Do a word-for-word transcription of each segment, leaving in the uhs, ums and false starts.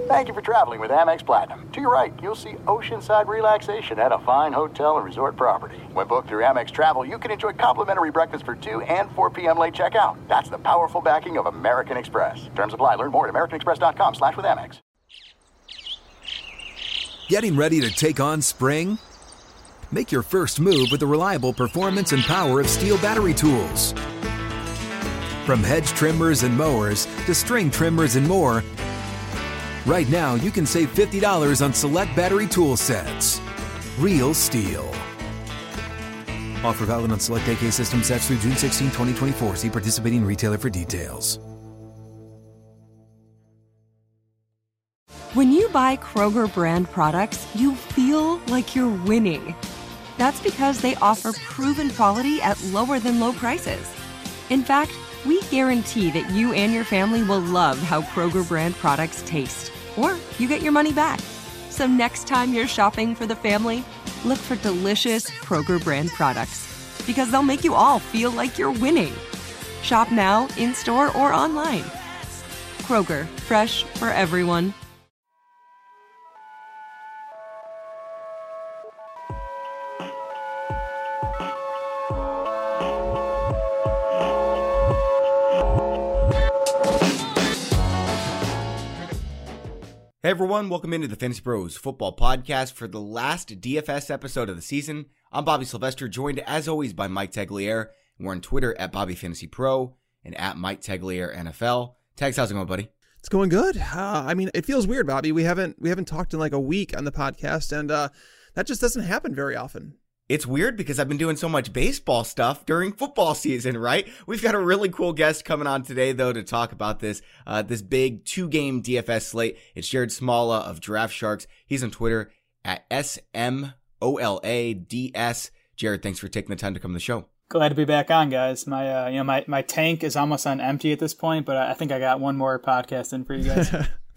Thank you for traveling with Amex Platinum. To your right, you'll see oceanside relaxation at a fine hotel and resort property. When booked through Amex Travel, you can enjoy complimentary breakfast for two and four p.m. late checkout. That's the powerful backing of American Express. Terms apply. Learn more at americanexpress.com slash with Amex. Getting ready to take on spring? Make your first move with the reliable performance and power of Steel battery tools. From hedge trimmers and mowers to string trimmers and more, right now you can save fifty dollars on select battery tool sets. Real Steel. Offer valid on select A K system sets through June sixteenth, twenty twenty-four. See participating retailer for details. When you buy Kroger brand products, you feel like you're winning. That's because they offer proven quality at lower than low prices. In fact, we guarantee that you and your family will love how Kroger brand products taste, or you get your money back. So next time you're shopping for the family, look for delicious Kroger brand products, because they'll make you all feel like you're winning. Shop now, in-store, or online. Kroger, fresh for everyone. Hey everyone, welcome into the Fantasy Pros Football Podcast for the last D F S episode of the season. I'm Bobby Sylvester, joined as always by Mike Tagliere. We're on Twitter at Bobby Fantasy Pro and at Mike Tagliere N F L. Tags, how's it going, buddy? It's going good. Uh, I mean, it feels weird, Bobby. We haven't we haven't talked in like a week on the podcast, and uh, that just doesn't happen very often. It's weird because I've been doing so much baseball stuff during football season, right? We've got a really cool guest coming on today, though, to talk about this uh, this big two-game D F S slate. It's Jared Smalla of Draft Sharks. He's on Twitter at S M O L A D S. Jared, thanks for taking the time to come to the show. Glad to be back on, guys. My uh, you know my, my tank is almost on empty at this point, but I think I got one more podcast in for you guys.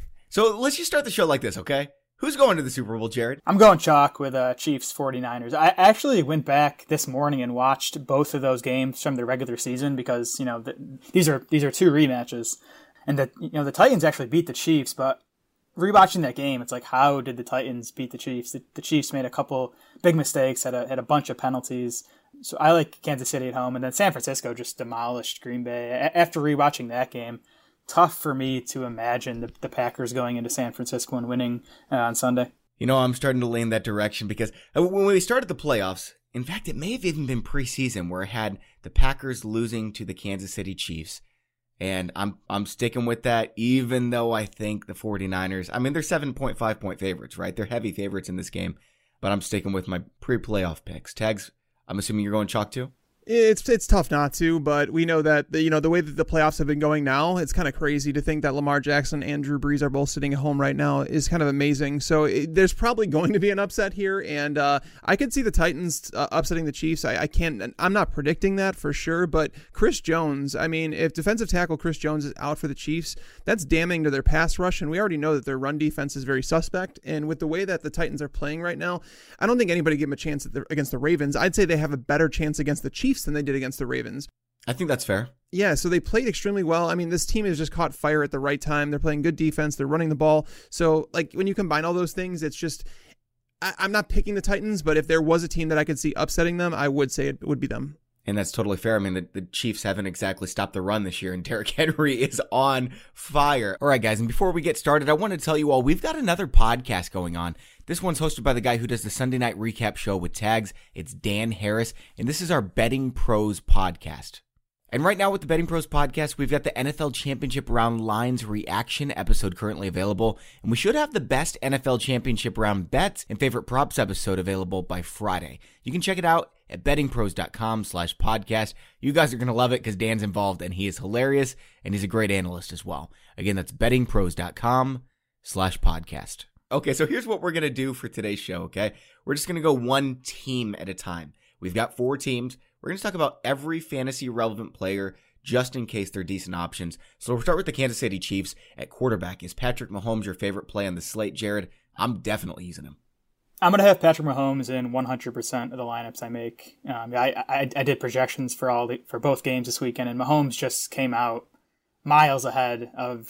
So let's just start the show like this, okay? Who's going to the Super Bowl, Jared? I'm going chalk with uh, Chiefs forty-niners. I actually went back this morning and watched both of those games from the regular season because, you know, the, these are these are two rematches. And the you know the Titans actually beat the Chiefs, but rewatching that game, it's like, how did the Titans beat the Chiefs? The, the Chiefs made a couple big mistakes, had a had a bunch of penalties. So I like Kansas City at home, and then San Francisco just demolished Green Bay. A- after rewatching that game, tough for me to imagine the, the Packers going into San Francisco and winning uh, on Sunday. You know, I'm starting to lean that direction because when we started the playoffs, in fact, it may have even been preseason where it had the Packers losing to the Kansas City Chiefs. And I'm I'm sticking with that, even though I think the forty-niners, I mean, they're seven point five point favorites, right? They're heavy favorites in this game, but I'm sticking with my pre-playoff picks. Tags, I'm assuming you're going chalk too? It's it's tough not to, but we know that the, you know the way that the playoffs have been going now, it's kind of crazy to think that Lamar Jackson and Drew Brees are both sitting at home right now is kind of amazing. So it, there's probably going to be an upset here, and uh, I could see the Titans uh, upsetting the Chiefs. I, I can't. I'm not predicting that for sure, but Chris Jones. I mean, if defensive tackle Chris Jones is out for the Chiefs, that's damning to their pass rush, and we already know that their run defense is very suspect. And with the way that the Titans are playing right now, I don't think anybody give them a chance at the, against the Ravens. I'd say they have a better chance against the Chiefs than they did against the Ravens. I think that's fair. Yeah, so they played extremely well. I mean, this team has just caught fire at the right time. They're playing good defense. They're running the ball. So, like, when you combine all those things, it's just, I, I'm not picking the Titans, but if there was a team that I could see upsetting them, I would say it would be them. And that's totally fair. I mean, the, the Chiefs haven't exactly stopped the run this year, and Derrick Henry is on fire. All right, guys, and before we get started, I want to tell you all, we've got another podcast going on. This one's hosted by the guy who does the Sunday Night Recap show with Tags. It's Dan Harris, and this is our Betting Pros podcast. And right now with the Betting Pros podcast, we've got the N F L Championship Round Lines Reaction episode currently available, and we should have the best N F L Championship Round bets and favorite props episode available by Friday. You can check it out at bettingpros.com slash podcast. You guys are going to love it because Dan's involved, and he is hilarious, and he's a great analyst as well. Again, that's bettingpros.com slash podcast. Okay, so here's what we're going to do for today's show, okay? We're just going to go one team at a time. We've got four teams. We're going to talk about every fantasy relevant player just in case they're decent options. So we'll start with the Kansas City Chiefs at quarterback. Is Patrick Mahomes your favorite play on the slate, Jared? I'm definitely using him. I'm going to have Patrick Mahomes in one hundred percent of the lineups I make. Um, I, I I did projections for all the, for both games this weekend, and Mahomes just came out miles ahead of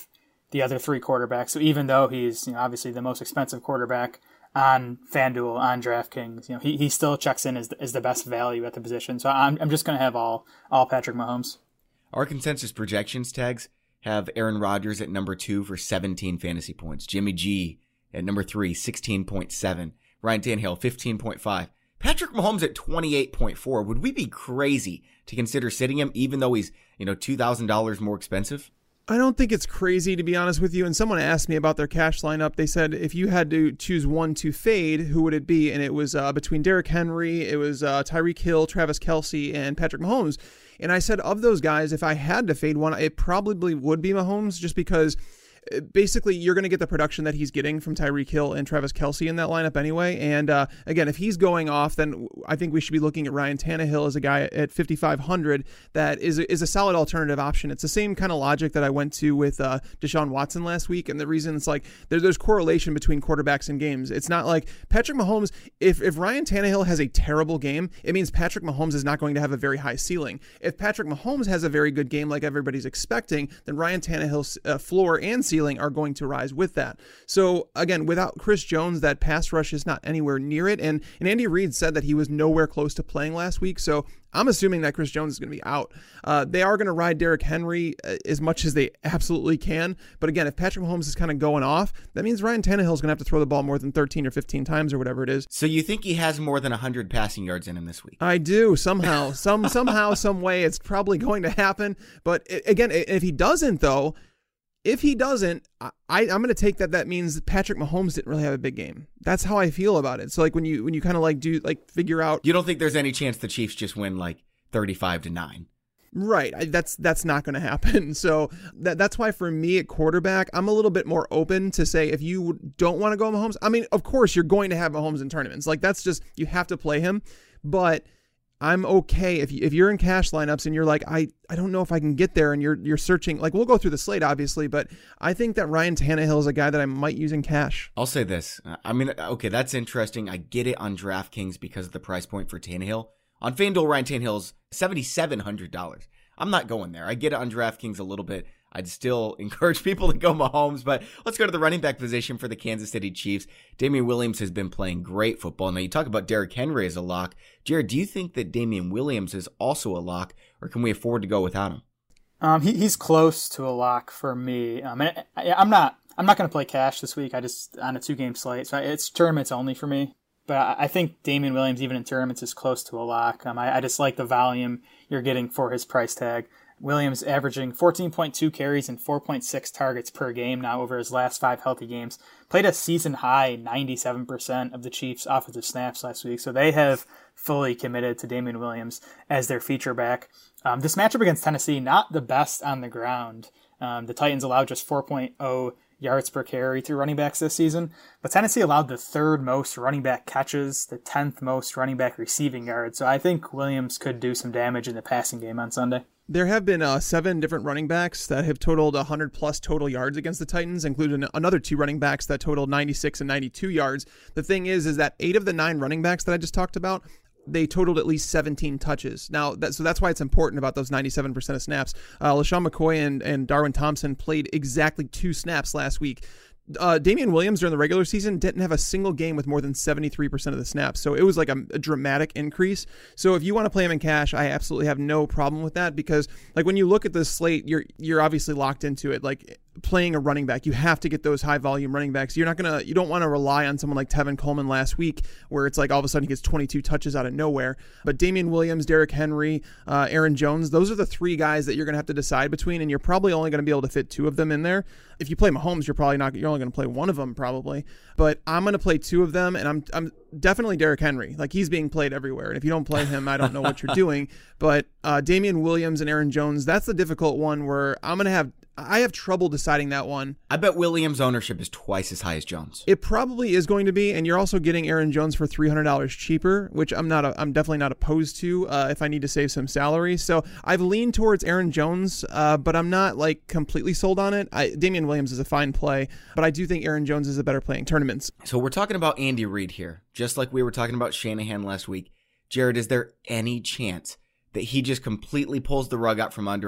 the other three quarterbacks. So even though he's, you know, obviously the most expensive quarterback on FanDuel, on DraftKings, you know, he, he still checks in as the, as the best value at the position. So I'm I'm just going to have all all Patrick Mahomes. Our consensus projections tags have Aaron Rodgers at number two for seventeen fantasy points. Jimmy G at number three, sixteen point seven. Ryan Tannehill, fifteen point five. Patrick Mahomes at twenty-eight point four. Would we be crazy to consider sitting him even though he's, you know, two thousand dollars more expensive? I don't think it's crazy, to be honest with you. And someone asked me about their cash lineup. They said, if you had to choose one to fade, who would it be? And it was uh, between Derrick Henry, it was uh, Tyreek Hill, Travis Kelce, and Patrick Mahomes. And I said, of those guys, if I had to fade one, it probably would be Mahomes, just because basically you're going to get the production that he's getting from Tyreek Hill and Travis Kelce in that lineup anyway. And uh, again, if he's going off, then I think we should be looking at Ryan Tannehill as a guy at fifty-five hundred that is a, is a solid alternative option. It's the same kind of logic that I went to with uh, Deshaun Watson last week. And the reason it's like there, there's correlation between quarterbacks and games. It's not like Patrick Mahomes, if, if Ryan Tannehill has a terrible game, it means Patrick Mahomes is not going to have a very high ceiling. If Patrick Mahomes has a very good game like everybody's expecting, then Ryan Tannehill's uh, floor and ceiling are going to rise with that. So again, without Chris Jones, that pass rush is not anywhere near it. And, and Andy Reid said that he was nowhere close to playing last week. So I'm assuming that Chris Jones is going to be out. Uh, they are going to ride Derrick Henry as much as they absolutely can. But again, if Patrick Mahomes is kind of going off, that means Ryan Tannehill is going to have to throw the ball more than thirteen or fifteen times or whatever it is. So you think he has more than one hundred passing yards in him this week? I do, somehow. some Somehow, some way, it's probably going to happen. But again, if he doesn't, though, If he doesn't, I, I'm going to take that that means Patrick Mahomes didn't really have a big game. That's how I feel about it. So like when you when you kind of like do like figure out, you don't think there's any chance the Chiefs just win like thirty-five to nine? Right. I, that's that's not going to happen. So that that's why for me at quarterback, I'm a little bit more open to say if you don't want to go Mahomes. I mean, of course you're going to have Mahomes in tournaments. Like that's just, you have to play him. But I'm okay if you, if you're in cash lineups and you're like, I, I don't know if I can get there, and you're you're searching. Like, we'll go through the slate obviously, but I think that Ryan Tannehill is a guy that I might use in cash. I'll say this. I mean, okay, that's interesting. I get it on DraftKings because of the price point for Tannehill. On FanDuel, Ryan Tannehill's seven thousand seven hundred dollars. I'm not going there. I get it on DraftKings a little bit. I'd still encourage people to go Mahomes, but let's go to the running back position for the Kansas City Chiefs. Damian Williams has been playing great football. Now, you talk about Derrick Henry as a lock. Jared, do you think that Damian Williams is also a lock, or can we afford to go without him? Um, he, he's close to a lock for me. Um, and I, I'm not. I'm not going to play cash this week. I just on a two-game slate, so it's tournaments only for me. But I, I think Damian Williams, even in tournaments, is close to a lock. Um, I, I just like the volume you're getting for his price tag. Williams averaging fourteen point two carries and four point six targets per game now over his last five healthy games. Played a season high ninety-seven percent of the Chiefs' offensive snaps last week, so they have fully committed to Damian Williams as their feature back. Um, this matchup against Tennessee, not the best on the ground. Um, the Titans allowed just four point oh yards per carry through running backs this season, but Tennessee allowed the third most running back catches, the tenth most running back receiving yards, so I think Williams could do some damage in the passing game on Sunday. There have been uh, seven different running backs that have totaled one hundred plus total yards against the Titans, including another two running backs that totaled ninety-six and ninety-two yards. The thing is, is that eight of the nine running backs that I just talked about, they totaled at least seventeen touches. Now, that, so that's why it's important about those ninety-seven percent of snaps. Uh, LaShawn McCoy and, and Darwin Thompson played exactly two snaps last week. Uh, Damian Williams during the regular season didn't have a single game with more than seventy-three percent of the snaps. So it was like a, a dramatic increase. So if you want to play him in cash, I absolutely have no problem with that, because like when you look at this slate, you're you're obviously locked into it. Like playing a running back, you have to get those high volume running backs. You're not going to, you don't want to rely on someone like Tevin Coleman last week where it's like all of a sudden he gets twenty-two touches out of nowhere. But Damian Williams, Derrick Henry, uh, Aaron Jones, those are the three guys that you're going to have to decide between, and you're probably only going to be able to fit two of them in there. If you play Mahomes, you're probably not, you're only going to play one of them probably, but I'm going to play two of them, and I'm I'm definitely Derrick Henry. Like he's being played everywhere, and if you don't play him, I don't know what you're doing. But uh, Damian Williams and Aaron Jones, that's the difficult one where I'm going to have, I have trouble deciding that one. I bet Williams' ownership is twice as high as Jones. It probably is going to be, and you're also getting Aaron Jones for three hundred dollars cheaper, which I'm not. A, I'm definitely not opposed to uh, if I need to save some salary. So I've leaned towards Aaron Jones, uh, but I'm not like completely sold on it. I, Damian Williams is a fine play, but I do think Aaron Jones is a better play in tournaments. So we're talking about Andy Reid here, just like we were talking about Shanahan last week. Jared, is there any chance that he just completely pulls the rug out from under us,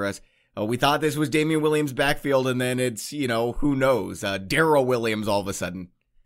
Uh, we thought this was Damian Williams' backfield, and then it's, you know, who knows, uh, Darrell Williams all of a sudden.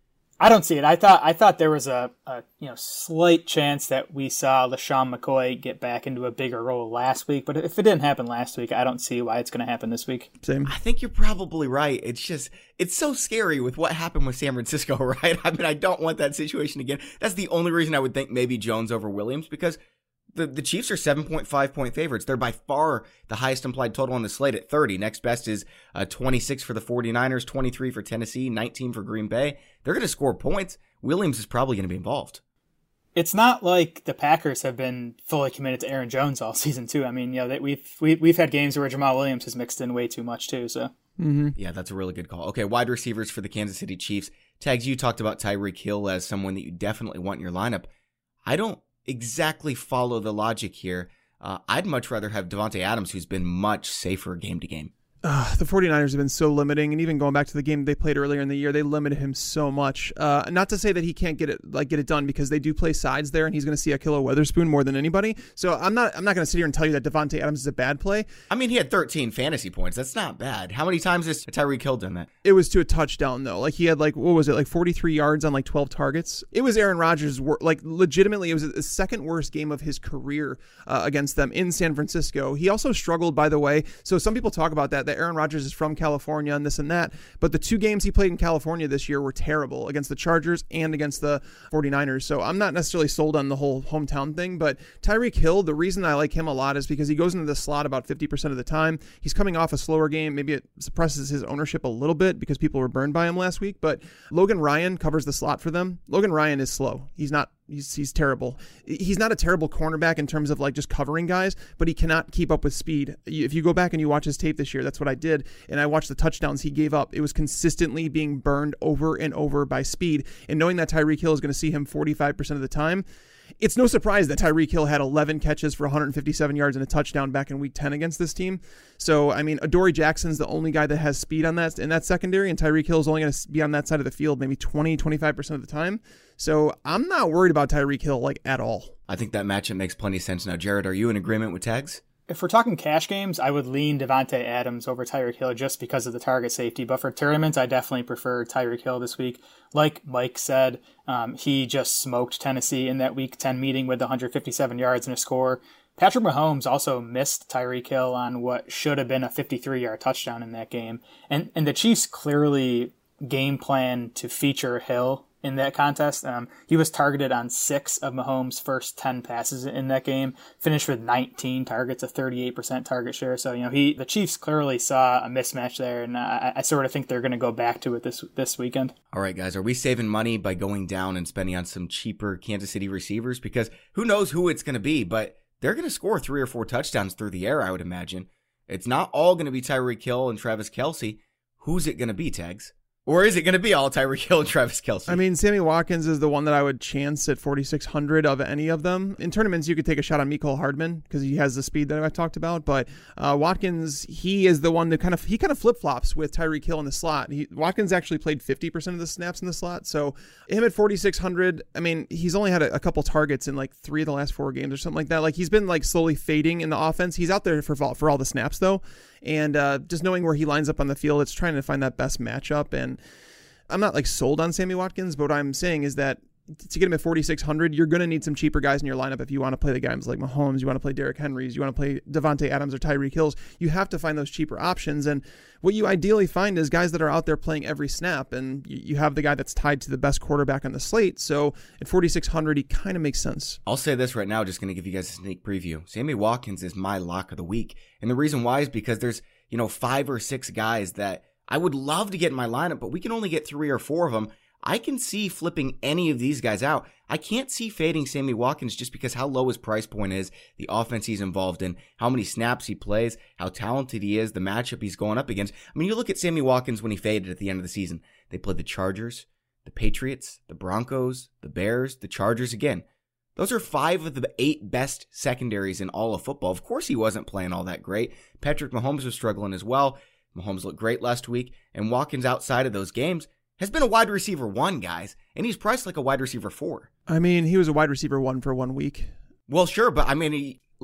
I don't see it. I thought I thought there was a, a you know slight chance that we saw LaShawn McCoy get back into a bigger role last week, but if it didn't happen last week, I don't see why it's going to happen this week. Same. I think you're probably right. It's just, it's so scary with what happened with San Francisco, right? I mean, I don't want that situation again. That's the only reason I would think maybe Jones over Williams, because The the Chiefs are seven point five point favorites. They're by far the highest implied total on the slate at thirty. Next best is uh, twenty-six for the 49ers, twenty-three for Tennessee, nineteen for Green Bay. They're going to score points. Williams is probably going to be involved. It's not like the Packers have been fully committed to Aaron Jones all season too. I mean, you know, that we've we, we've had games where Jamal Williams has mixed in way too much too. So mm-hmm. Yeah, that's a really good call. Okay, wide receivers for the Kansas City Chiefs. Tags, you talked about Tyreek Hill as someone that you definitely want in your lineup. I don't exactly follow the logic here. Uh, I'd much rather have Devontae Adams, who's been much safer game to game. Uh, the 49ers have been so limiting, and even going back to the game they played earlier in the year, they limited him so much. Uh, not to say that he can't get it like get it done, because they do play sides there, and he's going to see Ahkello Witherspoon more than anybody. So I'm not I'm not going to sit here and tell you that Devontae Adams is a bad play. I mean, he had thirteen fantasy points. That's not bad. How many times has Tyreek Hill done that? It was to a touchdown though. Like he had like what was it like forty-three yards on like twelve targets. It was Aaron Rodgers' wor- like legitimately it was the second worst game of his career uh, against them in San Francisco. He also struggled, by the way. So some people talk about that that Aaron Rodgers is from California and this and that, but the two games he played in California this year were terrible, against the Chargers and against the 49ers. So I'm not necessarily sold on the whole hometown thing, but Tyreek Hill, the reason I like him a lot is because he goes into the slot about fifty percent of the time. He's coming off a slower game. Maybe it suppresses his ownership a little bit because people were burned by him last week, but Logan Ryan covers the slot for them. Logan Ryan is slow. He's not He's he's terrible. He's not a terrible cornerback in terms of like just covering guys, but he cannot keep up with speed. If you go back and you watch his tape this year, that's what I did, and I watched the touchdowns he gave up. It was consistently being burned over and over by speed, and knowing that Tyreek Hill is going to see him forty-five percent of the time, it's no surprise that Tyreek Hill had eleven catches for one hundred fifty-seven yards and a touchdown back in week ten against this team. So, I mean, Adoree Jackson's the only guy that has speed on that in that secondary, and Tyreek Hill is only going to be on that side of the field maybe twenty, twenty-five percent of the time. So I'm not worried about Tyreek Hill like at all. I think that matchup makes plenty of sense now. Jared, are you in agreement with Tags? If we're talking cash games, I would lean Devontae Adams over Tyreek Hill just because of the target safety. But for tournaments, I definitely prefer Tyreek Hill this week. Like Mike said, um, he just smoked Tennessee in that week ten meeting with one hundred fifty-seven yards and a score. Patrick Mahomes also missed Tyreek Hill on what should have been a fifty-three-yard touchdown in that game. And and the Chiefs clearly game plan to feature Hill in that contest. Um, he was targeted on six of Mahomes' first ten passes in that game, finished with nineteen targets, a thirty-eight percent target share. So, you know, he the Chiefs clearly saw a mismatch there, and I, I sort of think they're going to go back to it this this weekend. All right, guys, are we saving money by going down and spending on some cheaper Kansas City receivers? Because who knows who it's going to be, but they're going to score three or four touchdowns through the air, I would imagine. It's not all going to be Tyreek Hill and Travis Kelce. Who's it going to be, Tags? Or is it going to be all Tyreek Hill and Travis Kelce? I mean, Sammy Watkins is the one that I would chance at forty-six hundred of any of them. In tournaments, you could take a shot on Mecole Hardman because he has the speed that I talked about. But uh, Watkins, he is the one that kind of he kind of flip flops with Tyreek Hill in the slot. He, Watkins actually played fifty percent of the snaps in the slot. So him at forty-six hundred, I mean, he's only had a, a couple targets in like three of the last four games or something like that. Like he's been like slowly fading in the offense. He's out there for for all the snaps though, and uh, just knowing where he lines up on the field, it's trying to find that best matchup. And I'm not like sold on Sammy Watkins, but what I'm saying is that to get him at forty-six hundred, you're going to need some cheaper guys in your lineup if you want to play the guys like Mahomes, you want to play Derrick Henrys, you want to play Devontae Adams or Tyreek Hills. You have to find those cheaper options. And what you ideally find is guys that are out there playing every snap, and you have the guy that's tied to the best quarterback on the slate. So at forty-six hundred, he kind of makes sense. I'll say this right now, just going to give you guys a sneak preview. Sammy Watkins is my lock of the week. And the reason why is because there's, you know, five or six guys that I would love to get in my lineup, but we can only get three or four of them. I can see flipping any of these guys out. I can't see fading Sammy Watkins just because how low his price point is, the offense he's involved in, how many snaps he plays, how talented he is, the matchup he's going up against. I mean, you look at Sammy Watkins when he faded at the end of the season. They played the Chargers, the Patriots, the Broncos, the Bears, the Chargers again. Those are five of the eight best secondaries in all of football. Of course he wasn't playing all that great. Patrick Mahomes was struggling as well. Mahomes looked great last week, and Watkins outside of those games has been a wide receiver one, guys, and he's priced like a wide receiver four. I mean, he was a wide receiver one for one week. Well, sure, but I mean, he,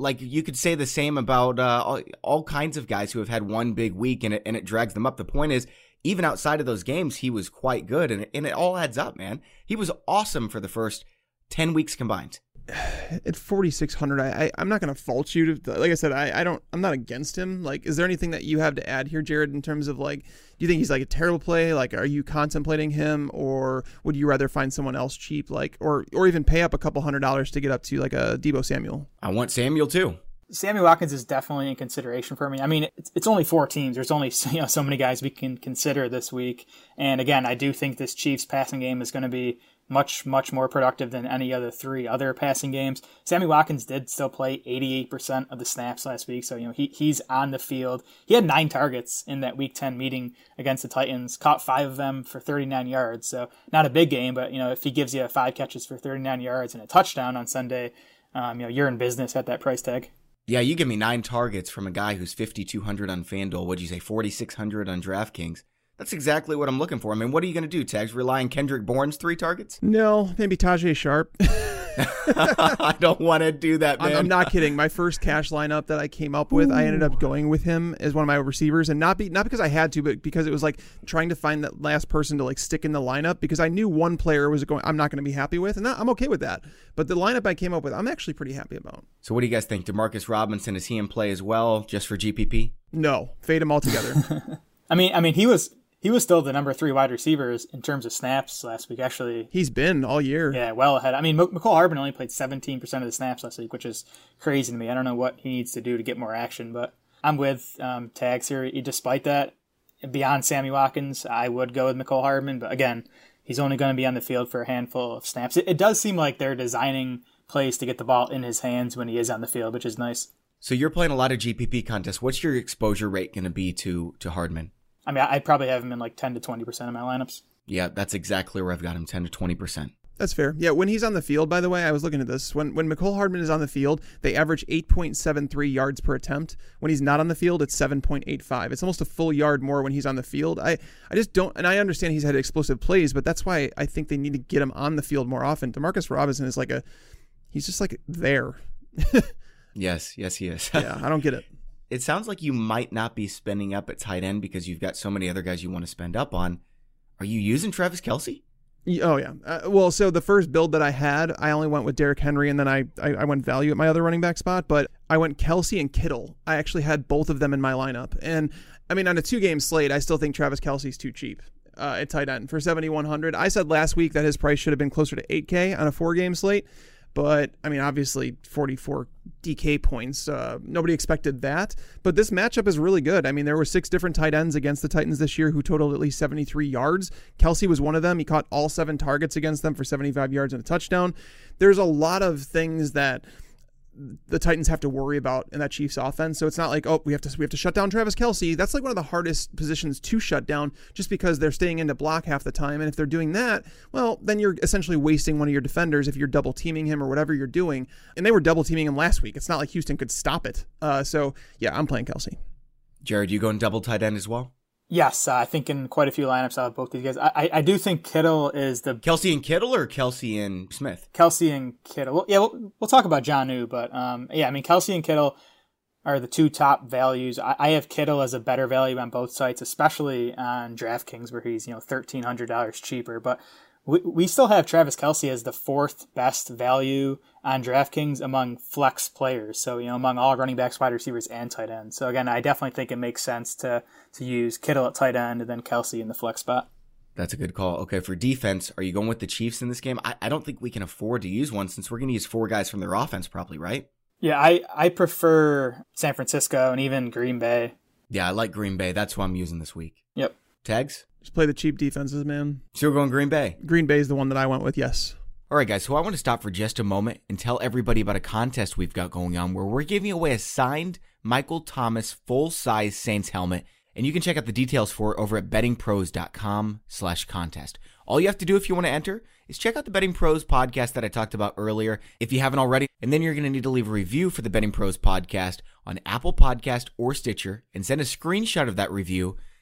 like you could say the same about uh, all, all kinds of guys who have had one big week and it, and it drags them up. The point is, even outside of those games, he was quite good, and, and it all adds up, man. He was awesome for the first ten weeks combined. At forty-six hundred, I, I I'm not going to fault you. To, like I said, I, I don't I'm not against him. Like, is there anything that you have to add here, Jared, in terms of like, do you think he's like a terrible play? Like, are you contemplating him, or would you rather find someone else cheap, like, or or even pay up a couple hundred dollars to get up to like a Deebo Samuel? I want Samuel too. Sammy Watkins is definitely in consideration for me. I mean, it's, it's only four teams. There's only you know so many guys we can consider this week. And again, I do think this Chiefs passing game is going to be much, much more productive than any other three other passing games. Sammy Watkins did still play eighty-eight percent of the snaps last week, so you know he he's on the field. He had nine targets in that Week ten meeting against the Titans, caught five of them for thirty-nine yards. So not a big game, but you know if he gives you five catches for thirty-nine yards and a touchdown on Sunday, um, you know you're in business at that price tag. Yeah, you give me nine targets from a guy who's fifty-two hundred on FanDuel. What'd you say, forty-six hundred on DraftKings? That's exactly what I'm looking for. I mean, what are you going to do, Tags? Rely on Kendrick Bourne's three targets? No, maybe Tajay Sharp. I don't want to do that, man. I'm, I'm not kidding. My first cash lineup that I came up with, Ooh. I ended up going with him as one of my receivers, and not be not because I had to, but because it was like trying to find that last person to like stick in the lineup, because I knew one player was going I'm not going to be happy with, and I'm okay with that. But the lineup I came up with, I'm actually pretty happy about. So what do you guys think? Demarcus Robinson, is he in play as well, just for G P P? No, fade him altogether. I mean, I mean, he was. He was still the number three wide receivers in terms of snaps last week, actually. He's been all year. Yeah, well ahead. I mean, Mecole Hardman only played seventeen percent of the snaps last week, which is crazy to me. I don't know what he needs to do to get more action, but I'm with um, Tags here. Despite that, beyond Sammy Watkins, I would go with Mecole Hardman, but again, he's only going to be on the field for a handful of snaps. It, it does seem like they're designing plays to get the ball in his hands when he is on the field, which is nice. So you're playing a lot of G P P contests. What's your exposure rate going to be to to Hardman? I mean, I'd probably have him in like ten to twenty percent of my lineups. Yeah, that's exactly where I've got him, ten to twenty percent. That's fair. Yeah, when he's on the field, by the way, I was looking at this. When when Mecole Hardman is on the field, they average eight point seven three yards per attempt. When he's not on the field, it's seven point eight five. It's almost a full yard more when he's on the field. I, I just don't, and I understand he's had explosive plays, but that's why I think they need to get him on the field more often. Demarcus Robinson is like a, he's just like there. Yes, yes, he is. Yeah, I don't get it. It sounds like you might not be spending up at tight end because you've got so many other guys you want to spend up on. Are you using Travis Kelce? Oh, yeah. Uh, well, so the first build that I had, I only went with Derrick Henry, and then I, I, I went value at my other running back spot, but I went Kelce and Kittle. I actually had both of them in my lineup. And, I mean, on a two-game slate, I still think Travis Kelce's too cheap uh, at tight end for seventy-one hundred. I said last week that his price should have been closer to eight K on a four-game slate. But, I mean, obviously, forty-four D K points. Uh, nobody expected that. But this matchup is really good. I mean, there were six different tight ends against the Titans this year who totaled at least seventy-three yards. Kelce was one of them. He caught all seven targets against them for seventy-five yards and a touchdown. There's a lot of things that the Titans have to worry about in that Chiefs offense. So it's not like, oh, we have to we have to shut down Travis Kelce. That's like one of the hardest positions to shut down just because they're staying in to block half the time. And if they're doing that, well, then you're essentially wasting one of your defenders if you're double teaming him or whatever you're doing. And they were double teaming him last week. It's not like Houston could stop it. Uh, so yeah, I'm playing Kelce. Jared, you going double tight end as well? Yes, uh, I think in quite a few lineups I'll have both these guys. I, I do think Kittle is the... Kelce and Kittle or Kelce and Smith? Kelce and Kittle. Well, yeah, we'll, we'll talk about Jonnu, but um, yeah, I mean, Kelce and Kittle are the two top values. I, I have Kittle as a better value on both sites, especially on DraftKings where he's, you know, thirteen hundred dollars cheaper. But we, we still have Travis Kelce as the fourth best value on DraftKings among flex players. So, you know, among all running backs, wide receivers, and tight ends. So again, I definitely think it makes sense to to use Kittle at tight end and then Kelce in the flex spot. That's a good call. Okay, for defense, are you going with the Chiefs in this game? I, I don't think we can afford to use one since we're going to use four guys from their offense probably, right? Yeah, I, I prefer San Francisco and even Green Bay. Yeah, I like Green Bay. That's who I'm using this week. Yep. Tags? Just play the cheap defenses, man. So we're going Green Bay? Green Bay is the one that I went with, yes. All right, guys, so I want to stop for just a moment and tell everybody about a contest we've got going on where we're giving away a signed Michael Thomas full-size Saints helmet, and you can check out the details for it over at bettingpros.com slash contest. All you have to do if you want to enter is check out the Betting Pros podcast that I talked about earlier if you haven't already, and then you're going to need to leave a review for the Betting Pros podcast on Apple Podcast or Stitcher and send a screenshot of that review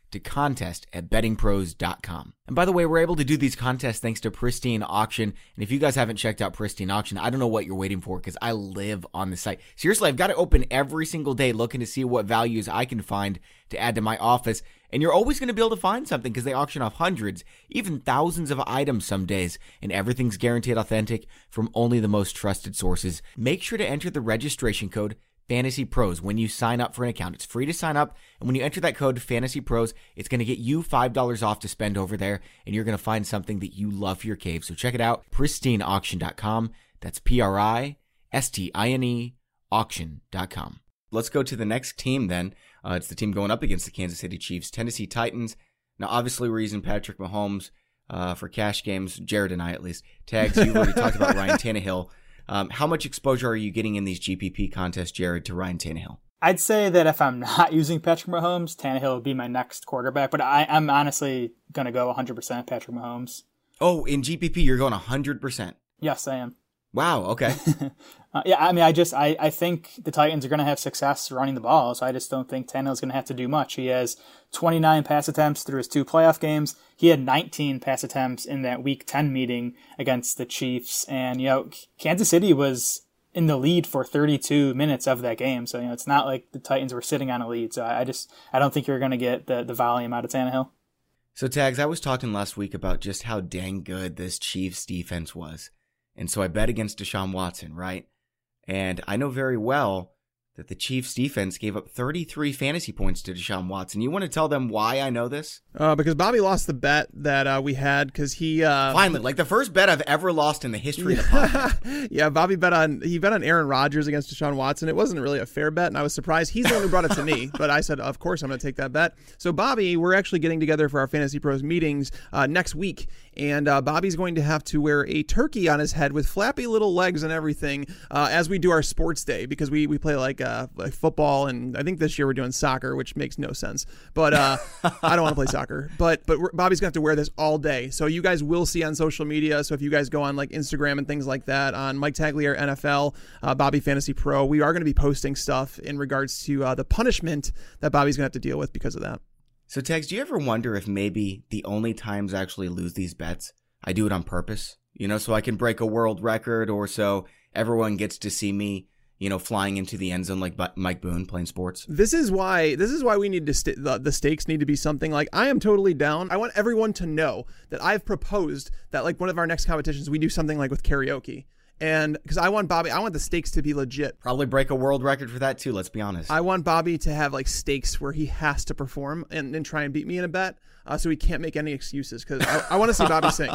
to contest at betting pros dot com. And by the way, we're able to do these contests thanks to Pristine Auction. And if you guys haven't checked out Pristine Auction, I don't know what you're waiting for because I live on the site. Seriously, I've got to open every single day looking to see what values I can find to add to my office. And you're always going to be able to find something because they auction off hundreds, even thousands of items some days. And everything's guaranteed authentic from only the most trusted sources. Make sure to enter the registration code Fantasy Pros when you sign up for an account. It's free to sign up, and when you enter that code Fantasy Pros, it's going to get you five dollars off to spend over there, and you're going to find something that you love for your cave. So check it out, pristine auction dot com. That's P R I S T I N E auction dot com. Let's go to the next team then. Uh, it's the team going up against the Kansas City Chiefs, Tennessee Titans. Now, obviously, we're using Patrick Mahomes uh, for cash games, Jared and I at least. Tags, you've already talked about Ryan Tannehill. Um, how much exposure are you getting in these G P P contests, Jared, to Ryan Tannehill? I'd say that if I'm not using Patrick Mahomes, Tannehill would be my next quarterback, but I, I'm honestly going to go one hundred percent Patrick Mahomes. Oh, in G P P, you're going one hundred percent? Yes, I am. Wow, okay. uh, yeah, I mean, I just, I, I think the Titans are going to have success running the ball, so I just don't think Tannehill's going to have to do much. He has twenty-nine pass attempts through his two playoff games. He had nineteen pass attempts in that week ten meeting against the Chiefs, and, you know, Kansas City was in the lead for thirty-two minutes of that game, so, you know, it's not like the Titans were sitting on a lead, so I, I just, I don't think you're going to get the, the volume out of Tannehill. So, Tags, I was talking last week about just how dang good this Chiefs defense was. And so I bet against Deshaun Watson, right? And I know very well that the Chiefs defense gave up thirty-three fantasy points to Deshaun Watson. You want to tell them why I know this? Uh, because Bobby lost the bet that uh, we had because he uh, finally, like the first bet I've ever lost in the history of the podcast. Yeah, Bobby bet on he bet on Aaron Rodgers against Deshaun Watson. It wasn't really a fair bet, and I was surprised. He's the one who brought it to me, but I said, of course, I'm going to take that bet. So Bobby, we're actually getting together for our Fantasy Pros meetings uh, next week, and uh, Bobby's going to have to wear a turkey on his head with flappy little legs and everything uh, as we do our sports day because we we play like uh, like football, and I think this year we're doing soccer, which makes no sense. But uh, I don't want to play soccer. But but we're, Bobby's gonna have to wear this all day, so you guys will see on social media. So if you guys go on like Instagram and things like that, on Mike Tagliere N F L, uh, Bobby Fantasy Pro, we are going to be posting stuff in regards to uh, the punishment that Bobby's gonna have to deal with because of that. So Tex, do you ever wonder if maybe the only times I actually lose these bets, I do it on purpose? You know, so I can break a world record, or so everyone gets to see me, you know, flying into the end zone like Mike Boone playing sports. This is why this is why we need to st- the, the stakes need to be something like, I am totally down. I want everyone to know that I've proposed that like one of our next competitions we do something like with karaoke. And because I want Bobby, I want the stakes to be legit. Probably break a world record for that too, let's be honest. I want Bobby to have like stakes where he has to perform and, and try and beat me in a bet uh, so he can't make any excuses because I, I want to see Bobby sing.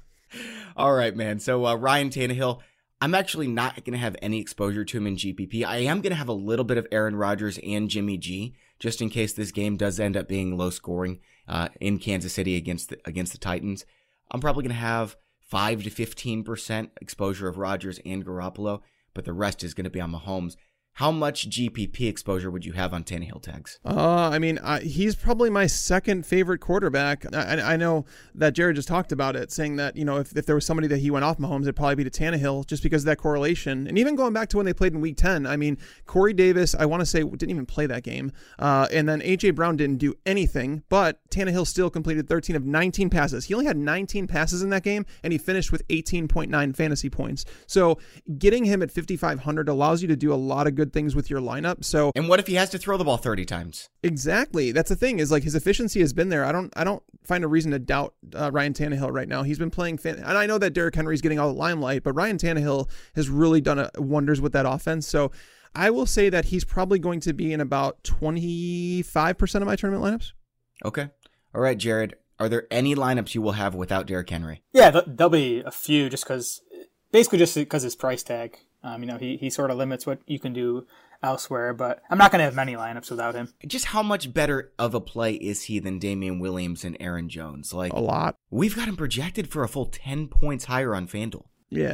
All right, man. So uh, Ryan Tannehill, I'm actually not going to have any exposure to him in G P P. I am going to have a little bit of Aaron Rodgers and Jimmy G, just in case this game does end up being low scoring uh, in Kansas City against the, against the Titans. I'm probably going to have five to fifteen percent exposure of Rodgers and Garoppolo, but the rest is going to be on Mahomes. How much G P P exposure would you have on Tannehill, Tags? Uh, I mean, uh, he's probably my second favorite quarterback. I, I know that Jared just talked about it, saying that, you know, if, if there was somebody that he went off Mahomes, it'd probably be to Tannehill just because of that correlation. And even going back to when they played in week ten, I mean, Corey Davis, I want to say, didn't even play that game. Uh, and then A J Brown didn't do anything, but Tannehill still completed thirteen of nineteen passes. He only had nineteen passes in that game, and he finished with eighteen point nine fantasy points. So getting him at fifty-five hundred allows you to do a lot of good things with your lineup. So, and what if he has to throw the ball thirty times? Exactly. That's the thing, is like his efficiency has been there. I don't I don't find a reason to doubt uh, Ryan Tannehill right now. He's been playing fan- and I know that Derrick Henry's getting all the limelight, but Ryan Tannehill has really done a, wonders with that offense. So I will say that he's probably going to be in about twenty-five percent of my tournament lineups. Okay. All right, Jared, are there any lineups you will have without Derrick Henry? Yeah, th- there'll be a few just because, basically just because his price tag. Um, you know, he, he sort of limits what you can do elsewhere, but I'm not going to have many lineups without him. Just how much better of a play is he than Damian Williams and Aaron Jones? Like a lot. We've got him projected for a full ten points higher on FanDuel. Yeah.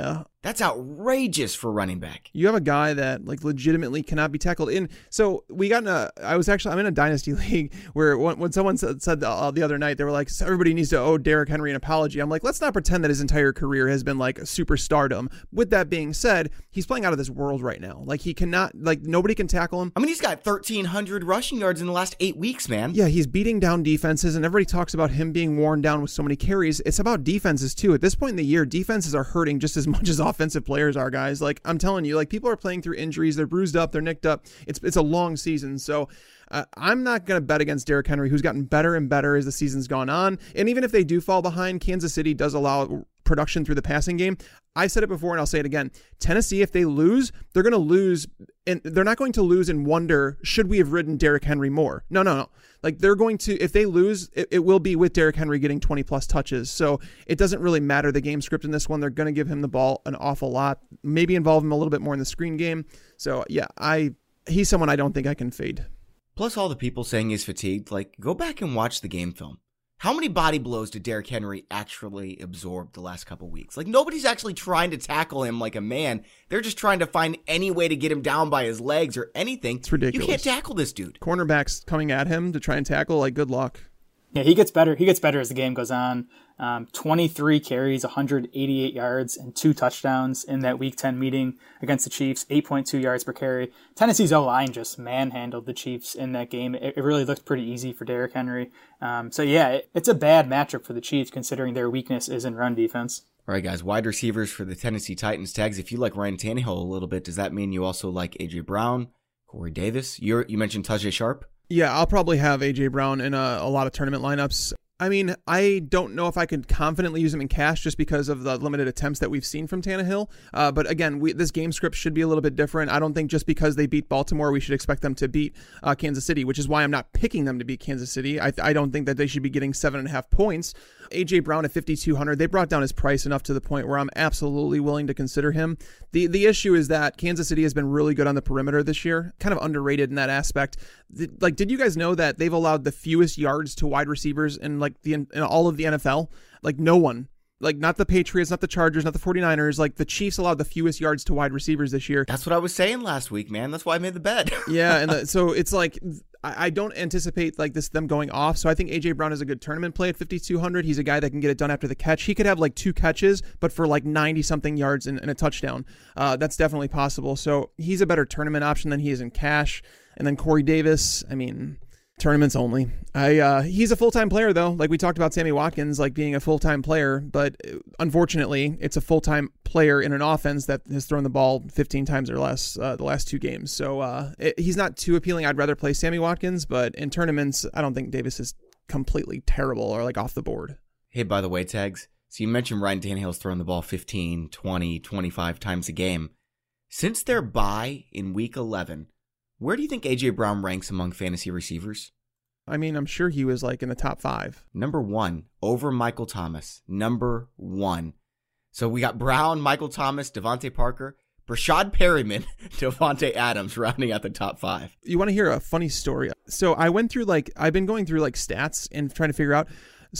That's outrageous for running back. You have a guy that like legitimately cannot be tackled. In so we got in a. I was actually I'm in a dynasty league where when, when someone said, said uh, the other night they were like everybody needs to owe Derrick Henry an apology. I'm like, let's not pretend that his entire career has been like superstardom. With that being said, he's playing out of this world right now. Like he cannot like nobody can tackle him. I mean, he's got thirteen hundred rushing yards in the last eight weeks, man. Yeah, he's beating down defenses, and everybody talks about him being worn down with so many carries. It's about defenses too. At this point in the year, defenses are hurting just as much as offensive players are, guys. Like I'm telling you, like people are playing through injuries. They're bruised up. They're nicked up. It's it's a long season. So uh, I'm not going to bet against Derrick Henry, who's gotten better and better as the season's gone on. And even if they do fall behind, Kansas City does allow production through the passing game. I said it before and I'll say it again. Tennessee, if they lose, they're going to lose, and they're not going to lose and wonder, should we have ridden Derrick Henry more? No, no, no. Like they're going to, if they lose, it, it will be with Derrick Henry getting twenty plus touches. So it doesn't really matter the game script in this one. They're going to give him the ball an awful lot, maybe involve him a little bit more in the screen game. So yeah, I he's someone I don't think I can fade. Plus all the people saying he's fatigued, like go back and watch the game film. How many body blows did Derrick Henry actually absorb the last couple weeks? Like, nobody's actually trying to tackle him like a man. They're just trying to find any way to get him down by his legs or anything. It's ridiculous. You can't tackle this dude. Cornerbacks coming at him to try and tackle, like, good luck. Yeah, he gets better. He gets better as the game goes on. Um, twenty-three carries, one hundred eighty-eight yards, and two touchdowns in that Week ten meeting against the Chiefs, eight point two yards per carry. Tennessee's O-line just manhandled the Chiefs in that game. It, it really looked pretty easy for Derrick Henry. Um, so, yeah, it, it's a bad matchup for the Chiefs considering their weakness is in run defense. All right, guys, wide receivers for the Tennessee Titans. Tags, if you like Ryan Tannehill a little bit, does that mean you also like A J. Brown, Corey Davis? You're, you mentioned Tajae Sharpe? Yeah, I'll probably have A J. Brown in a, a lot of tournament lineups. I mean, I don't know if I could confidently use him in cash just because of the limited attempts that we've seen from Tannehill. Uh, but again, we, this game script should be a little bit different. I don't think just because they beat Baltimore, we should expect them to beat uh, Kansas City, which is why I'm not picking them to beat Kansas City. I, I don't think that they should be getting seven and a half points. A J. Brown at fifty-two hundred, they brought down his price enough to the point where I'm absolutely willing to consider him. The the issue is that Kansas City has been really good on the perimeter this year, kind of underrated in that aspect. The, like, did you guys know that they've allowed the fewest yards to wide receivers in like the in all of the N F L? Like no one. Like, not the Patriots, not the Chargers, not the forty-niners. Like, the Chiefs allowed the fewest yards to wide receivers this year. That's what I was saying last week, man. That's why I made the bet. Yeah, and the, so it's like, I, I don't anticipate like this them going off. So I think A J. Brown is a good tournament play at fifty-two hundred. He's a guy that can get it done after the catch. He could have like two catches, but for like ninety-something yards and, and a touchdown. Uh, that's definitely possible. So he's a better tournament option than he is in cash. And then Corey Davis, I mean... tournaments only. I uh, he's a full-time player though. Like we talked about Sammy Watkins like being a full-time player, but unfortunately it's a full-time player in an offense that has thrown the ball fifteen times or less uh, the last two games. So uh, it, he's not too appealing. I'd rather play Sammy Watkins, but in tournaments, I don't think Davis is completely terrible or like off the board. Hey, by the way, Tags, so you mentioned Ryan Tannehill's throwing the ball fifteen, twenty, twenty-five times a game. Since their bye in week eleven, where do you think A J. Brown ranks among fantasy receivers? I mean, I'm sure he was like in the top five. Number one, over Michael Thomas. Number one. So we got Brown, Michael Thomas, Devontae Parker, Brashad Perryman, Devontae Adams rounding out the top five. You want to hear a funny story? So I went through like, I've been going through like stats and trying to figure out.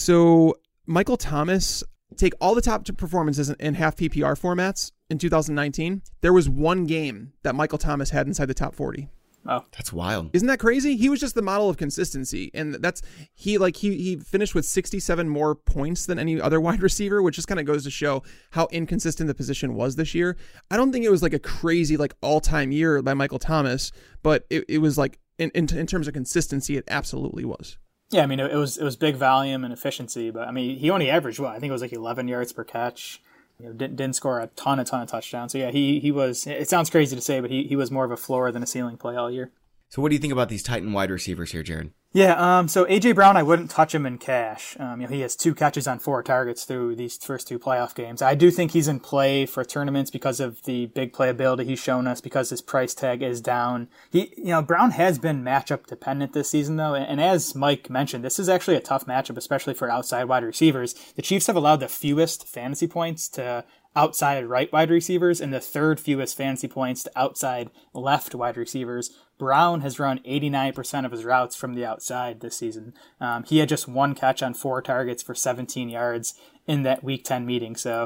So Michael Thomas, take all the top performances in half P P R formats in two thousand nineteen. There was one game that Michael Thomas had inside the top forty. Oh, that's wild. Isn't that crazy? He was just the model of consistency. And that's he like he he finished with sixty-seven more points than any other wide receiver, which just kind of goes to show how inconsistent the position was this year. I don't think it was like a crazy like all-time year by Michael Thomas, but it, it was like in, in in terms of consistency, it absolutely was. Yeah, I mean, it was it was big volume and efficiency, but I mean, he only averaged what? I think it was like eleven yards per catch. You know, didn't, didn't score a ton, a ton of touchdowns. So yeah, he he was. It sounds crazy to say, but he he was more of a floor than a ceiling play all year. So what do you think about these Titan wide receivers here, Jared? Yeah, um, so A J. Brown, I wouldn't touch him in cash. Um, you know, he has two catches on four targets through these first two playoff games. I do think he's in play for tournaments because of the big playability he's shown us, because his price tag is down. He, you know, Brown has been matchup dependent this season, though, and as Mike mentioned, this is actually a tough matchup, especially for outside wide receivers. The Chiefs have allowed the fewest fantasy points to outside right wide receivers and the third fewest fantasy points to outside left wide receivers. Brown has run eighty-nine percent of his routes from the outside this season. Um, he had just one catch on four targets for seventeen yards in that week ten meeting. So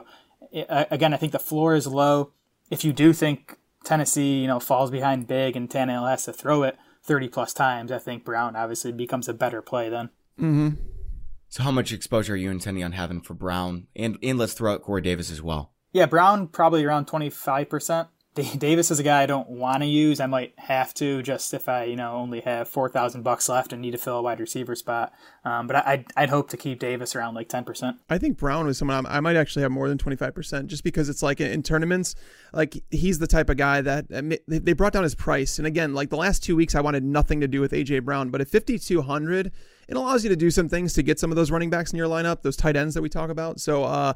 again, I think the floor is low. If you do think Tennessee, you know, falls behind big and Tannehill has to throw it thirty plus times, I think Brown obviously becomes a better play then. Mm-hmm. So how much exposure are you intending on having for Brown? And, and let's throw out Corey Davis as well. Yeah, Brown probably around twenty-five percent. Davis is a guy I don't want to use. I might have to just if I, you know, only have four thousand bucks left and need to fill a wide receiver spot. Um, but I, I'd, I'd hope to keep Davis around like ten percent. I think Brown was someone I might actually have more than twenty-five percent just because it's like in tournaments, like he's the type of guy that they brought down his price. And again, like the last two weeks, I wanted nothing to do with A J Brown, but at fifty-two hundred, it allows you to do some things to get some of those running backs in your lineup, those tight ends that we talk about. So, uh,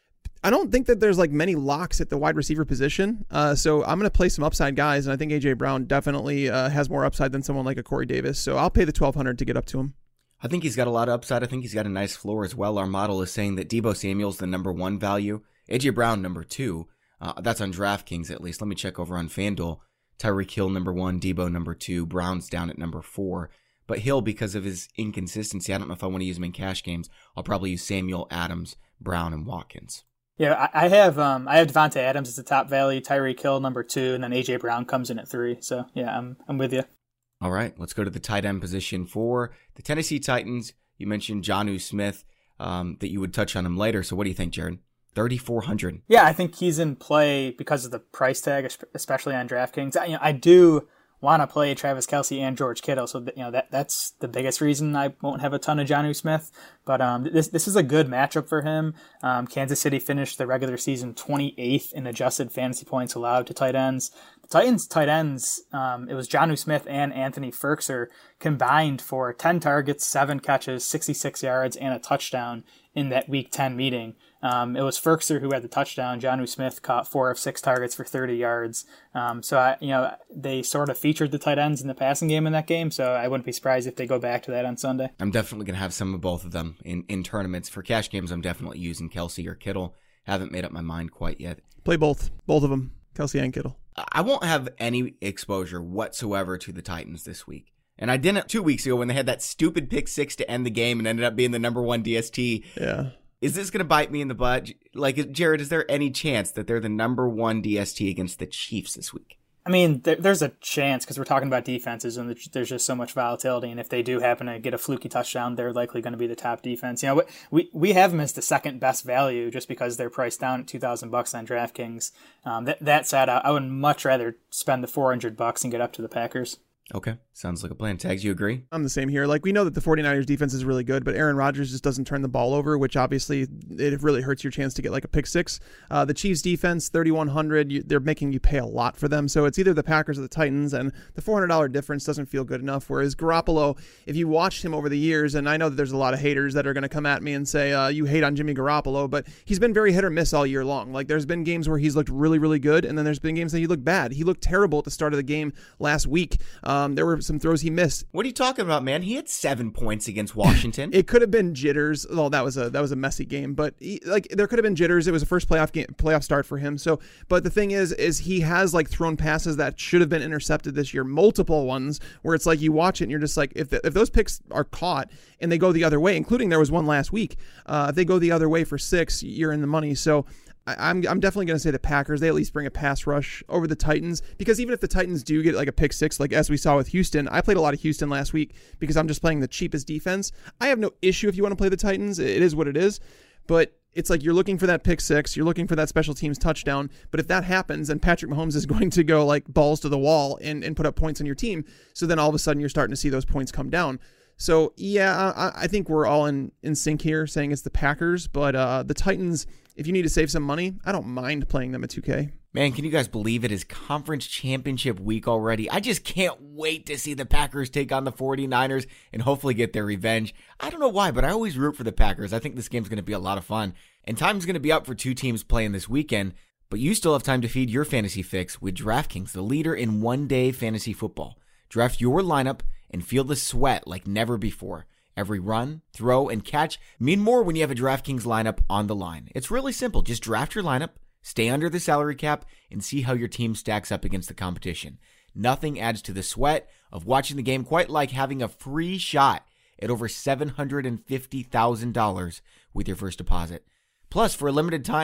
I don't think that there's like many locks at the wide receiver position. Uh, so I'm going to play some upside guys. And I think A J Brown definitely uh, has more upside than someone like a Corey Davis. So I'll pay the twelve hundred to get up to him. I think he's got a lot of upside. I think he's got a nice floor as well. Our model is saying that Deebo Samuel's the number one value. A J Brown, number two. Uh, that's on DraftKings at least. Let me check over on FanDuel. Tyreek Hill, number one. Deebo, number two. Brown's down at number four. But Hill, because of his inconsistency, I don't know if I want to use him in cash games. I'll probably use Samuel, Adams, Brown, and Watkins. Yeah, I have um I have Devontae Adams as the top value, Tyreek Hill number two, and then A J Brown comes in at three. So yeah, I'm I'm with you. All right, let's go to the tight end position for the Tennessee Titans. You mentioned Jonnu Smith, um, that you would touch on him later. So what do you think, Jared? thirty-four hundred. Yeah, I think he's in play because of the price tag, especially on DraftKings. I, you know, I do want to play Travis Kelce and George Kittle, so that, you know that that's the biggest reason I won't have a ton of Jonnu Smith. But um, this this is a good matchup for him. Um, Kansas City finished the regular season twenty-eighth in adjusted fantasy points allowed to tight ends. The Titans tight ends, um, it was Jonnu Smith and Anthony Firkser combined for ten targets, seven catches, sixty-six yards, and a touchdown in that Week ten meeting. Um, it was Firkser who had the touchdown. Jonnu Smith caught four of six targets for thirty yards. Um, so, I, you know, they sort of featured the tight ends in the passing game in that game, so I wouldn't be surprised if they go back to that on Sunday. I'm definitely going to have some of both of them in, in tournaments. For cash games, I'm definitely using Kelce or Kittle. Haven't made up my mind quite yet. Play both. Both of them. Kelce and Kittle. I won't have any exposure whatsoever to the Titans this week. And I didn't two weeks ago when they had that stupid pick six to end the game and ended up being the number one D S T. Yeah. Is this going to bite me in the butt? Like, Jared, is there any chance that they're the number one D S T against the Chiefs this week? I mean, there, there's a chance because we're talking about defenses and there's just so much volatility. And if they do happen to get a fluky touchdown, they're likely going to be the top defense. You know, we we have them as the second best value just because they're priced down at two thousand bucks on DraftKings. Um, that that said, I, I would much rather spend the four hundred bucks and get up to the Packers. Okay. Sounds like a plan. Tags, you agree? I'm the same here. Like, we know that the 49ers defense is really good, but Aaron Rodgers just doesn't turn the ball over, which obviously it really hurts your chance to get like a pick six. Uh, the Chiefs defense, thirty-one hundred, you, they're making you pay a lot for them. So it's either the Packers or the Titans, and the four hundred dollars difference doesn't feel good enough. Whereas Garoppolo, if you watched him over the years, and I know that there's a lot of haters that are going to come at me and say, uh, you hate on Jimmy Garoppolo, but he's been very hit or miss all year long. Like, there's been games where he's looked really, really good, and then there's been games that he looked bad. He looked terrible at the start of the game last week. Um, there were some throws he missed. What are you talking about, man? He had seven points against Washington. It could have been jitters. Well, that was a that was a messy game, but he, like there could have been jitters. It was a first playoff game, playoff start for him. So, but the thing is, is he has like thrown passes that should have been intercepted this year, multiple ones where it's like you watch it and you're just like, if the, if those picks are caught and they go the other way, including there was one last week, uh, if they go the other way for six, you're in the money. So. I'm I'm definitely going to say the Packers. They at least bring a pass rush over the Titans, because even if the Titans do get like a pick six, like as we saw with Houston, I played a lot of Houston last week because I'm just playing the cheapest defense. I have no issue if you want to play the Titans. It is what it is. But it's like you're looking for that pick six, you're looking for that special teams touchdown. But if that happens, then Patrick Mahomes is going to go like balls to the wall and, and put up points on your team. So then all of a sudden you're starting to see those points come down. So yeah, I, I think we're all in, in sync here saying it's the Packers, but uh, the Titans, if you need to save some money, I don't mind playing them at two K. Man, can you guys believe it is conference championship week already? I just can't wait to see the Packers take on the 49ers and hopefully get their revenge. I don't know why, but I always root for the Packers. I think this game's going to be a lot of fun. And time's going to be up for two teams playing this weekend, but you still have time to feed your fantasy fix with DraftKings, the leader in one-day fantasy football. Draft your lineup and feel the sweat like never before. Every run, throw, and catch mean more when you have a DraftKings lineup on the line. It's really simple. Just draft your lineup, stay under the salary cap, and see how your team stacks up against the competition. Nothing adds to the sweat of watching the game quite like having a free shot at over seven hundred fifty thousand dollars with your first deposit. Plus, for a limited time,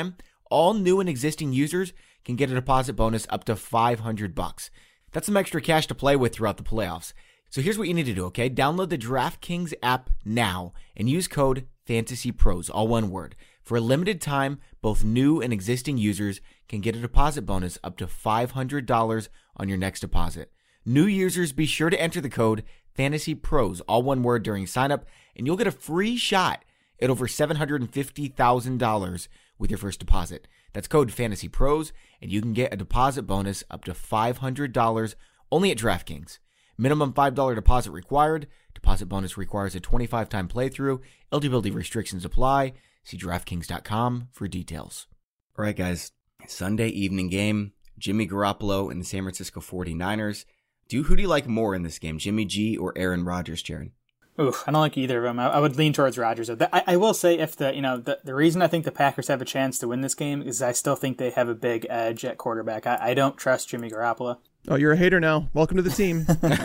all new and existing users can get a deposit bonus up to five hundred bucks. That's some extra cash to play with throughout the playoffs. So here's what you need to do, okay? Download the DraftKings app now and use code FANTASYPROS, all one word. For a limited time, both new and existing users can get a deposit bonus up to five hundred dollars on your next deposit. New users, be sure to enter the code FANTASYPROS, all one word, during signup, and you'll get a free shot at over seven hundred fifty thousand dollars with your first deposit. That's code FANTASYPROS, and you can get a deposit bonus up to five hundred dollars only at DraftKings. Minimum five dollars deposit required. Deposit bonus requires a twenty-five time playthrough. Eligibility restrictions apply. See DraftKings dot com for details. All right, guys. Sunday evening game. Jimmy Garoppolo and the San Francisco forty-niners. Do Who do you like more in this game, Jimmy G or Aaron Rodgers, Jaron? Ooh, I don't like either of them. I, I would lean towards Rodgers. I, I will say, if the you know the, the reason I think the Packers have a chance to win this game is I still think they have a big edge at quarterback. I, I don't trust Jimmy Garoppolo. Oh, you're a hater now. Welcome to the team.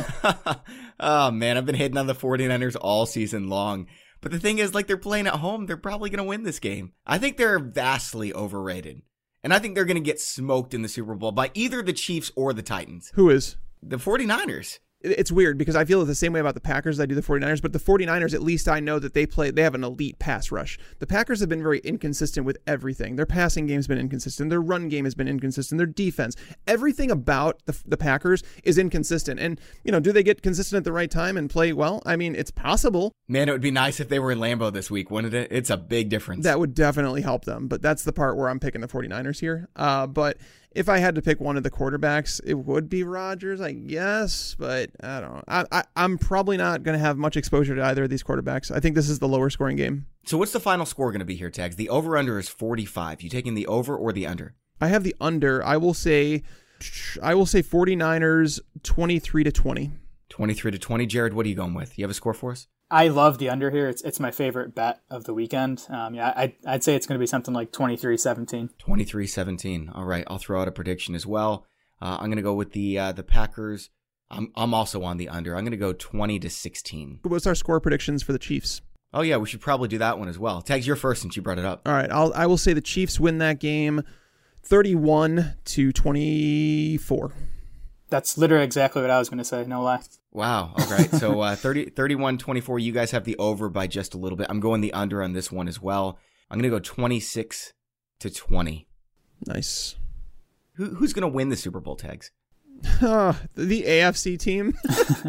Oh, man, I've been hating on the forty-niners all season long. But the thing is, like, they're playing at home. They're probably going to win this game. I think they're vastly overrated. And I think they're going to get smoked in the Super Bowl by either the Chiefs or the Titans. Who is? The forty-niners. It's weird because I feel the same way about the Packers as I do the forty-niners, but the forty-niners, at least I know that they play, they have an elite pass rush. The Packers have been very inconsistent with everything. Their passing game's been inconsistent. Their run game has been inconsistent. Their defense, everything about the, the Packers is inconsistent. And, you know, do they get consistent at the right time and play well? I mean, it's possible. Man, it would be nice if they were in Lambeau this week, wouldn't it? It's a big difference. That would definitely help them, but that's the part where I'm picking the forty-niners here. Uh, but if I had to pick one of the quarterbacks, it would be Rodgers, I guess, but I don't know. I, I, I'm probably not going to have much exposure to either of these quarterbacks. I think this is the lower scoring game. So what's the final score going to be here, Tags? The over-under is forty-five. You taking the over or the under? I have the under. I will say I will say forty-niners twenty-three to twenty. twenty-three to twenty. Jared, what are you going with? You have a score for us? I love the under here. It's it's my favorite bet of the weekend. Um, yeah, I, I'd say it's going to be something like twenty-three seventeen. twenty-three seventeen. All right, I'll throw out a prediction as well. Uh, I'm going to go with the uh, the Packers. I'm I'm also on the under. I'm going to go twenty to sixteen. What's our score predictions for the Chiefs? Oh yeah, we should probably do that one as well. Tags, you're first since you brought it up. All right, I'll I will say the Chiefs win that game, thirty-one to twenty-four. That's literally exactly what I was going to say. No lie. Wow. All right. So uh, thirty, thirty-one twenty-four, you guys have the over by just a little bit. I'm going the under on this one as well. I'm going to go twenty-six to twenty. Nice. Who, who's going to win the Super Bowl, Tags? Uh, the A F C team.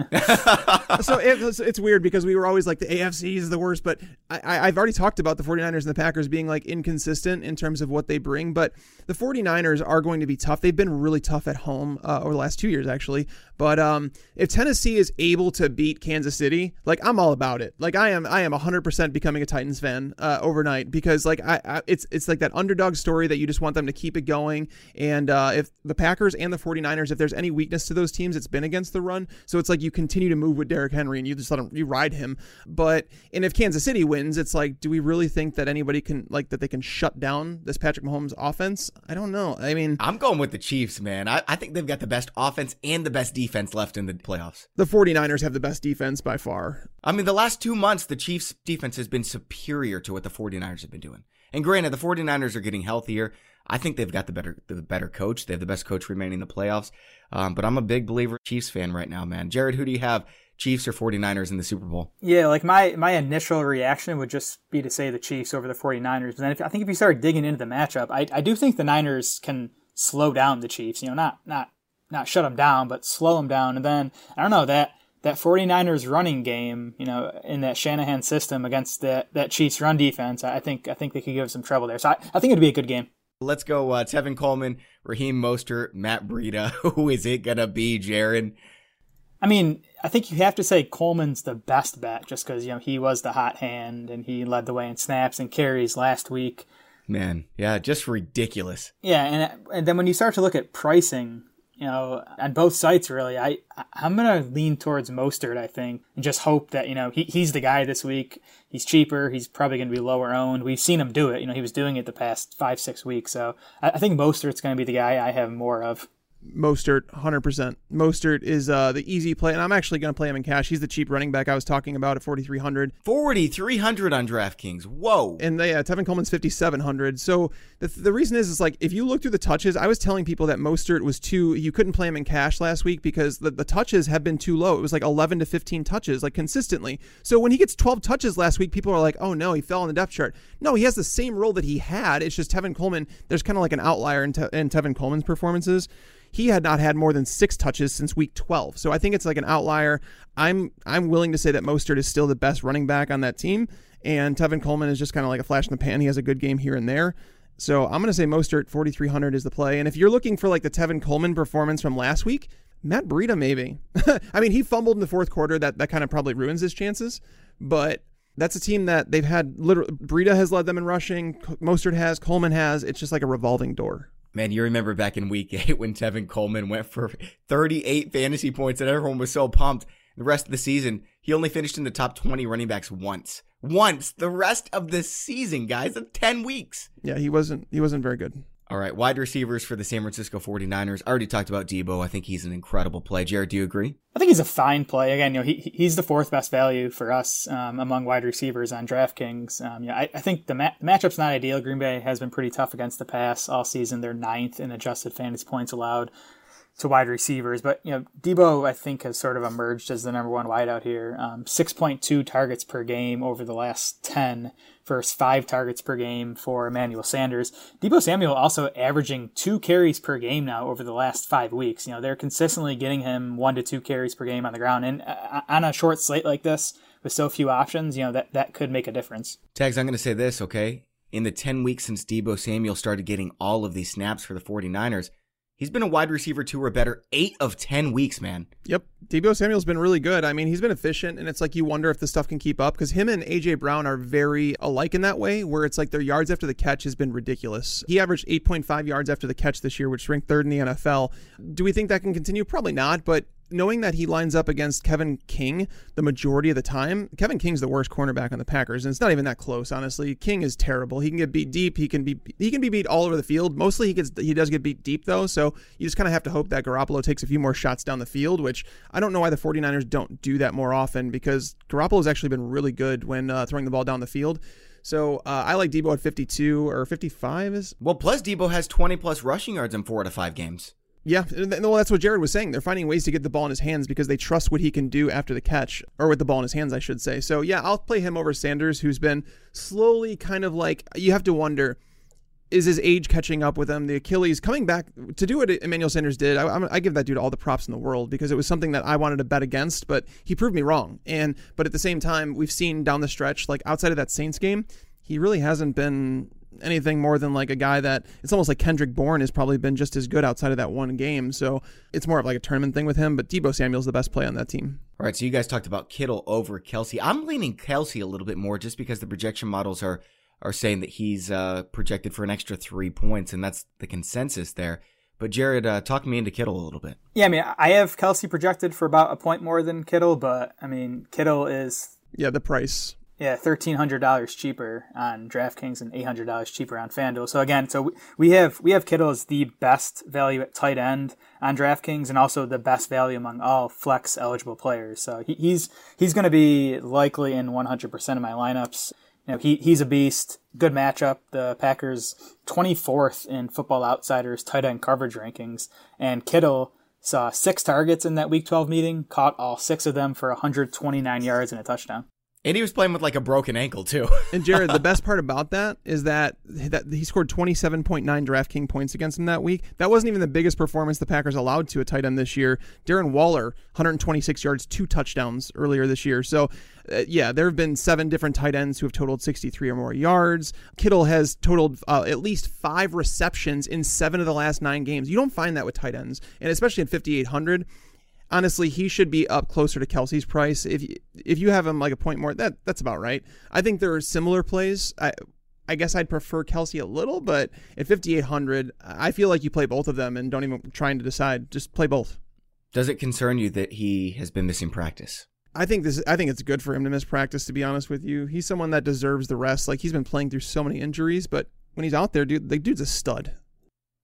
So it, it's weird because we were always like the A F C is the worst, but I, I've already talked about the forty-niners and the Packers being like inconsistent in terms of what they bring, but the forty-niners are going to be tough. They've been really tough at home uh, over the last two years, actually. But um, if Tennessee is able to beat Kansas City, like I'm all about it. Like I am, I am one hundred percent becoming a Titans fan uh, overnight because like I, I, it's it's like that underdog story that you just want them to keep it going. And uh, if the Packers and the forty-niners, if there's any weakness to those teams, it's been against the run. So it's like you continue to move with Derrick Henry and you just let him, you ride him. But and if Kansas City wins, it's like, do we really think that anybody can like that they can shut down this Patrick Mahomes offense? I don't know. I mean, I'm going with the Chiefs, man. I, I think they've got the best offense and the best defense left in the playoffs. The forty-niners have the best defense by far. I mean, the last two months, the Chiefs defense has been superior to what the forty-niners have been doing. And granted, the forty-niners are getting healthier. I think they've got the better the better coach. They have the best coach remaining in the playoffs. Um, but I'm a big believer Chiefs fan right now, man. Jared, who do you have, Chiefs or forty-niners in the Super Bowl? Yeah, like my, my initial reaction would just be to say the Chiefs over the forty-niners. But then if, I think if you start digging into the matchup, I, I do think the Niners can slow down the Chiefs. You know, not not not shut them down, but slow them down. And then, I don't know, that that forty-niners running game, you know, in that Shanahan system against that, that Chiefs run defense, I think I think they could give some trouble there. So I, I think it'd be a good game. Let's go uh, Tevin Coleman, Raheem Mostert, Matt Breida. Who is it going to be, Jaron? I mean, I think you have to say Coleman's the best bet just because, you know, he was the hot hand and he led the way in snaps and carries last week. Man, yeah, just ridiculous. Yeah, and and then when you start to look at pricing, you know, on both sites, really, I, I'm going to lean towards Mostert, I think, and just hope that, you know, he he's the guy this week. He's cheaper. He's probably going to be lower owned. We've seen him do it. You know, he was doing it the past five, six weeks. So I, I think Mostert's going to be the guy I have more of. Mostert, one hundred percent. Mostert is uh, the easy play, and I'm actually going to play him in cash. He's the cheap running back I was talking about at forty-three hundred. forty-three hundred on DraftKings. Whoa. And yeah, Tevin Coleman's fifty-seven hundred. So the, the reason is, is like, if you look through the touches, I was telling people that Mostert was too, you couldn't play him in cash last week because the, the touches have been too low. It was like eleven to fifteen touches, like consistently. So when he gets twelve touches last week, people are like, oh no, he fell on the depth chart. No, he has the same role that he had. It's just Tevin Coleman, there's kind of like an outlier in, Te- in Tevin Coleman's performances. He had not had more than six touches since week twelve. So I think it's like an outlier. I'm I'm willing to say that Mostert is still the best running back on that team. And Tevin Coleman is just kind of like a flash in the pan. He has a good game here and there. So I'm going to say Mostert forty-three hundred is the play. And if you're looking for like the Tevin Coleman performance from last week, Matt Breida maybe. I mean, he fumbled in the fourth quarter. That, that kind of probably ruins his chances. But that's a team that they've had, literally, Breida has led them in rushing. Mostert has, Coleman has. It's just like a revolving door. Man, you remember back in week eight when Tevin Coleman went for thirty-eight fantasy points and everyone was so pumped. The rest of the season, he only finished in the top twenty running backs once. Once. The rest of the season, guys, of ten weeks. Yeah, he wasn't he wasn't very good. All right, wide receivers for the San Francisco forty-niners. I already talked about Debo. I think he's an incredible play. Jared, do you agree? I think he's a fine play. Again, you know, he he's the fourth best value for us um, among wide receivers on DraftKings. Um, yeah, I, I think the, ma- the matchup's not ideal. Green Bay has been pretty tough against the pass all season. They're ninth in adjusted fantasy points allowed to wide receivers. But, you know, Debo, I think, has sort of emerged as the number one wideout here. Um, six point two targets per game over the last ten versus five targets per game for Emmanuel Sanders. Debo Samuel also averaging two carries per game now over the last five weeks. You know, they're consistently getting him one to two carries per game on the ground. And uh, on a short slate like this, with so few options, you know, that, that could make a difference. Tags, I'm going to say this, okay? In the ten weeks since Debo Samuel started getting all of these snaps for the forty-niners, he's been a wide receiver two or better eight of ten weeks, man. Yep. Debo Samuel's been really good. I mean, he's been efficient, and it's like you wonder if this stuff can keep up because him and A J Brown are very alike in that way, where it's like their yards after the catch has been ridiculous. He averaged eight point five yards after the catch this year, which ranked third in the N F L. Do we think that can continue? Probably not, but knowing that he lines up against Kevin King the majority of the time, Kevin King's the worst cornerback on the Packers, and it's not even that close, honestly. King is terrible. He can get beat deep. He can be he can be beat all over the field. Mostly he gets he does get beat deep, though, so you just kind of have to hope that Garoppolo takes a few more shots down the field, which I don't know why the forty-niners don't do that more often because Garoppolo's actually been really good when uh, throwing the ball down the field. So uh, I like Debo at fifty-two or fifty-five. Is Well, plus Debo has twenty plus rushing yards in four to five games. Yeah, well, that's what Jared was saying. They're finding ways to get the ball in his hands because they trust what he can do after the catch, or with the ball in his hands, I should say. So, yeah, I'll play him over Sanders, who's been slowly kind of like, you have to wonder, is his age catching up with him? The Achilles coming back to do what Emmanuel Sanders did. I, I give that dude all the props in the world because it was something that I wanted to bet against, but he proved me wrong. And but at the same time, we've seen down the stretch, like outside of that Saints game, he really hasn't been anything more than like a guy that it's almost like Kendrick Bourne has probably been just as good outside of that one game. So it's more of like a tournament thing with him, but Debo Samuel's the best play on that team. All right, so you guys talked about Kittle over Kelsey. I'm leaning Kelsey a little bit more just because the projection models are are saying that he's uh, projected for an extra three points, and that's the consensus there. But Jared, uh, talk me into Kittle a little bit. Yeah, I mean, I have Kelsey projected for about a point more than Kittle, but I mean, Kittle is... Yeah, the price. Yeah, thirteen hundred dollars cheaper on DraftKings and eight hundred dollars cheaper on FanDuel. So again, so we have we have Kittle as the best value at tight end on DraftKings and also the best value among all flex eligible players. So he, he's he's going to be likely in one hundred percent of my lineups. You know, he he's a beast. Good matchup. The Packers twenty-fourth in Football Outsiders tight end coverage rankings, and Kittle saw six targets in that Week twelve meeting, caught all six of them for one hundred twenty-nine yards and a touchdown. And he was playing with like a broken ankle too. And Jared, the best part about that is that that he scored twenty-seven point nine DraftKings points against him that week. That wasn't even the biggest performance the Packers allowed to a tight end this year. Darren Waller, one hundred twenty-six yards, two touchdowns earlier this year. So, uh, yeah, there have been seven different tight ends who have totaled sixty-three or more yards. Kittle has totaled uh, at least five receptions in seven of the last nine games. You don't find that with tight ends, and especially at fifty-eight hundred. Honestly, he should be up closer to Kelsey's price. If if you have him like a point more, that that's about right. I think there are similar plays. I I guess I'd prefer Kelsey a little, but at fifty-eight hundred, I feel like you play both of them and don't even trying to decide. Just play both. Does it concern you that he has been missing practice? I think this. I think it's good for him to miss practice, to be honest with you. He's someone that deserves the rest. Like, he's been playing through so many injuries, but when he's out there, dude, the dude's a stud.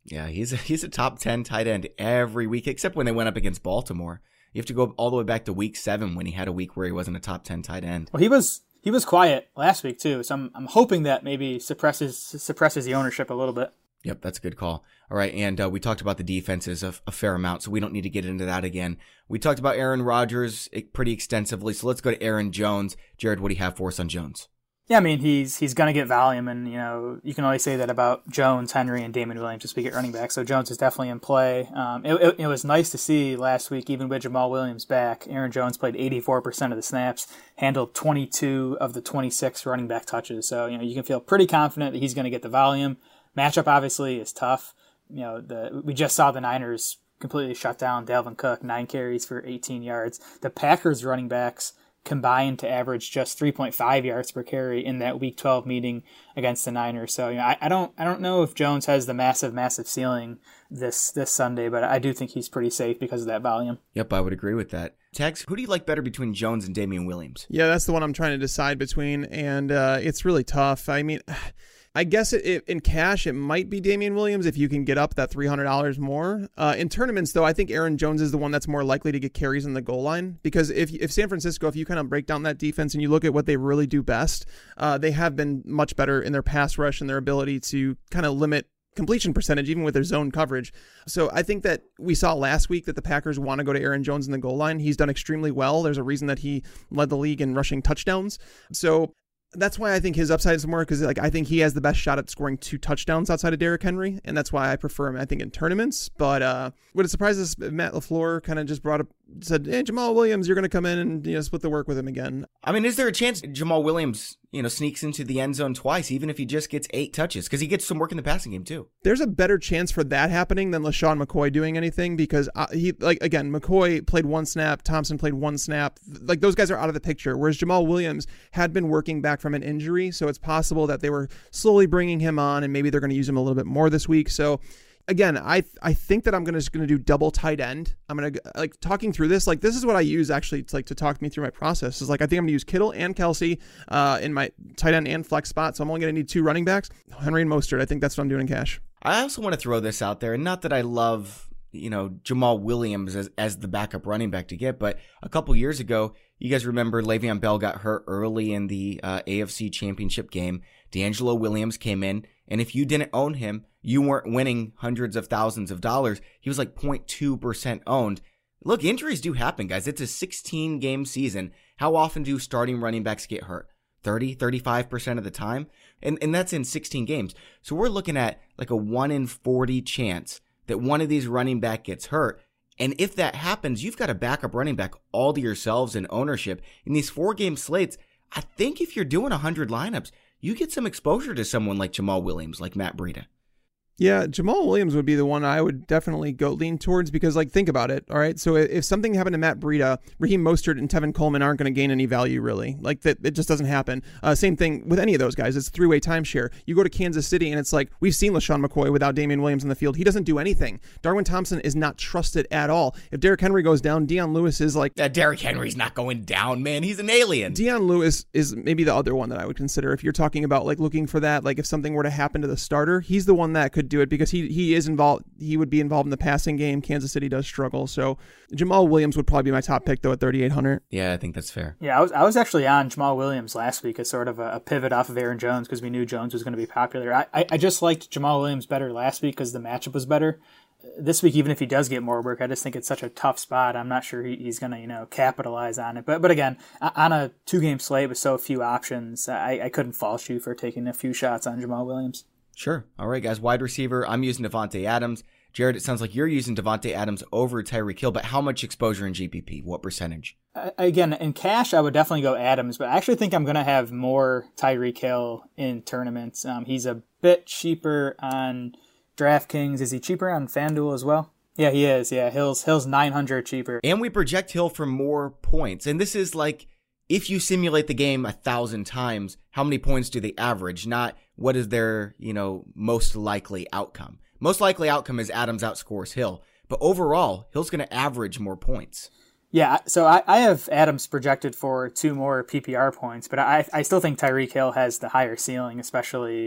Yeah, he's a, he's a top ten tight end every week, except when they went up against Baltimore. You have to go all the way back to week seven when he had a week where he wasn't a top ten tight end. Well, he was he was quiet last week too, so I'm I'm hoping that maybe suppresses suppresses the ownership a little bit. Yep, that's a good call. All right, and uh, we talked about the defenses a, a fair amount, so we don't need to get into that again. We talked about Aaron Rodgers pretty extensively, so let's go to Aaron Jones. Jared, what do you have for us on Jones? Yeah, I mean, he's he's going to get volume, and, you know, you can always say that about Jones, Henry, and Damon Williams to speak at running back, so Jones is definitely in play. Um, it, it, it was nice to see last week, even with Jamal Williams back, Aaron Jones played eighty-four percent of the snaps, handled twenty-two of the twenty-six running back touches, so, you know, you can feel pretty confident that he's going to get the volume. Matchup, obviously, is tough. You know, the we just saw the Niners completely shut down Dalvin Cook, nine carries for eighteen yards. The Packers running backs combined to average just three point five yards per carry in that Week twelve meeting against the Niners. So, you know, I, I don't I don't know if Jones has the massive, massive ceiling this this Sunday, but I do think he's pretty safe because of that volume. Yep, I would agree with that. Tex, who do you like better between Jones and Damian Williams? Yeah, that's the one I'm trying to decide between, and uh, it's really tough. I mean, I guess it, it, in cash, it might be Damian Williams if you can get up that three hundred dollars more. Uh, in tournaments, though, I think Aaron Jones is the one that's more likely to get carries in the goal line, because if if San Francisco, if you kind of break down that defense and you look at what they really do best, uh, they have been much better in their pass rush and their ability to kind of limit completion percentage, even with their zone coverage. So I think that we saw last week that the Packers want to go to Aaron Jones in the goal line. He's done extremely well. There's a reason that he led the league in rushing touchdowns. So that's why I think his upside is more, because like I think he has the best shot at scoring two touchdowns outside of Derrick Henry, and that's why I prefer him, I think, in tournaments. But uh, would it surprise us if Matt LaFleur kind of just brought up, said, hey, Jamal Williams, you're going to come in and, you know, split the work with him again? I mean, is there a chance Jamal Williams, you know, sneaks into the end zone twice, even if he just gets eight touches? Because he gets some work in the passing game, too. There's a better chance for that happening than LaShawn McCoy doing anything, because uh, he, like, again, McCoy played one snap, Thompson played one snap. Like, those guys are out of the picture, whereas Jamal Williams had been working back from an injury, so it's possible that they were slowly bringing him on, and maybe they're going to use him a little bit more this week. So again, I I think that I'm gonna just gonna do double tight end. I'm gonna like talking through this. Like this is what I use actually to, like to talk me through my process. Is like I think I'm gonna use Kittle and Kelsey uh, in my tight end and flex spot. So I'm only gonna need two running backs, Henry and Mostert. I think that's what I'm doing in cash. I also want to throw this out there, and not that I love, you know, Jamal Williams as, as the backup running back to get, but a couple years ago, you guys remember Le'Veon Bell got hurt early in the uh, A F C Championship game. D'Angelo Williams came in, and if you didn't own him, you weren't winning hundreds of thousands of dollars. He was like zero point two percent owned. Look, injuries do happen, guys. It's a sixteen-game season. How often do starting running backs get hurt? thirty, thirty-five percent of the time? And and that's in sixteen games. So we're looking at like a one in forty chance that one of these running back gets hurt. And if that happens, you've got a backup running back all to yourselves in ownership. In these four-game slates, I think if you're doing one hundred lineups, you get some exposure to someone like Jamal Williams, like Matt Breida. Yeah, Jamal Williams would be the one I would definitely go lean towards, because, like, think about it, all right? So if something happened to Matt Breida, Raheem Mostert and Tevin Coleman aren't going to gain any value, really. Like, that it just doesn't happen. Uh, same thing with any of those guys. It's three-way timeshare. You go to Kansas City, and it's like, we've seen LaShawn McCoy without Damian Williams in the field. He doesn't do anything. Darwin Thompson is not trusted at all. If Derrick Henry goes down, Dion Lewis is like... Uh, Derrick Henry's not going down, man. He's an alien. Dion Lewis is maybe the other one that I would consider. If you're talking about, like, looking for that, like, if something were to happen to the starter, he's the one that could do it, because he... he He is involved. He would be involved in the passing game. Kansas City does struggle, so Jamal Williams would probably be my top pick though at thirty-eight hundred. Yeah, I think that's fair. Yeah, I was I was actually on Jamal Williams last week as sort of a, a pivot off of Aaron Jones, because we knew Jones was going to be popular. I, I I just liked Jamal Williams better last week because the matchup was better. This week, even if he does get more work, I just think it's such a tough spot. I'm not sure he, he's going to, you know, capitalize on it. But but again, on a two-game slate with so few options, I, I couldn't fault you for taking a few shots on Jamal Williams. Sure. All right, guys. Wide receiver, I'm using Devontae Adams. Jared, it sounds like you're using Devontae Adams over Tyreek Hill, but how much exposure in G P P? What percentage? Uh, again, in cash, I would definitely go Adams, but I actually think I'm going to have more Tyreek Hill in tournaments. Um, he's a bit cheaper on DraftKings. Is he cheaper on FanDuel as well? Yeah, he is. Yeah, Hill's Hill's nine hundred cheaper. And we project Hill for more points. And this is like, if you simulate the game a thousand times, how many points do they average? Not what is their, you know, most likely outcome. Most likely outcome is Adams outscores Hill. But overall, Hill's going to average more points. Yeah, so I, I have Adams projected for two more P P R points, but I I still think Tyreek Hill has the higher ceiling, especially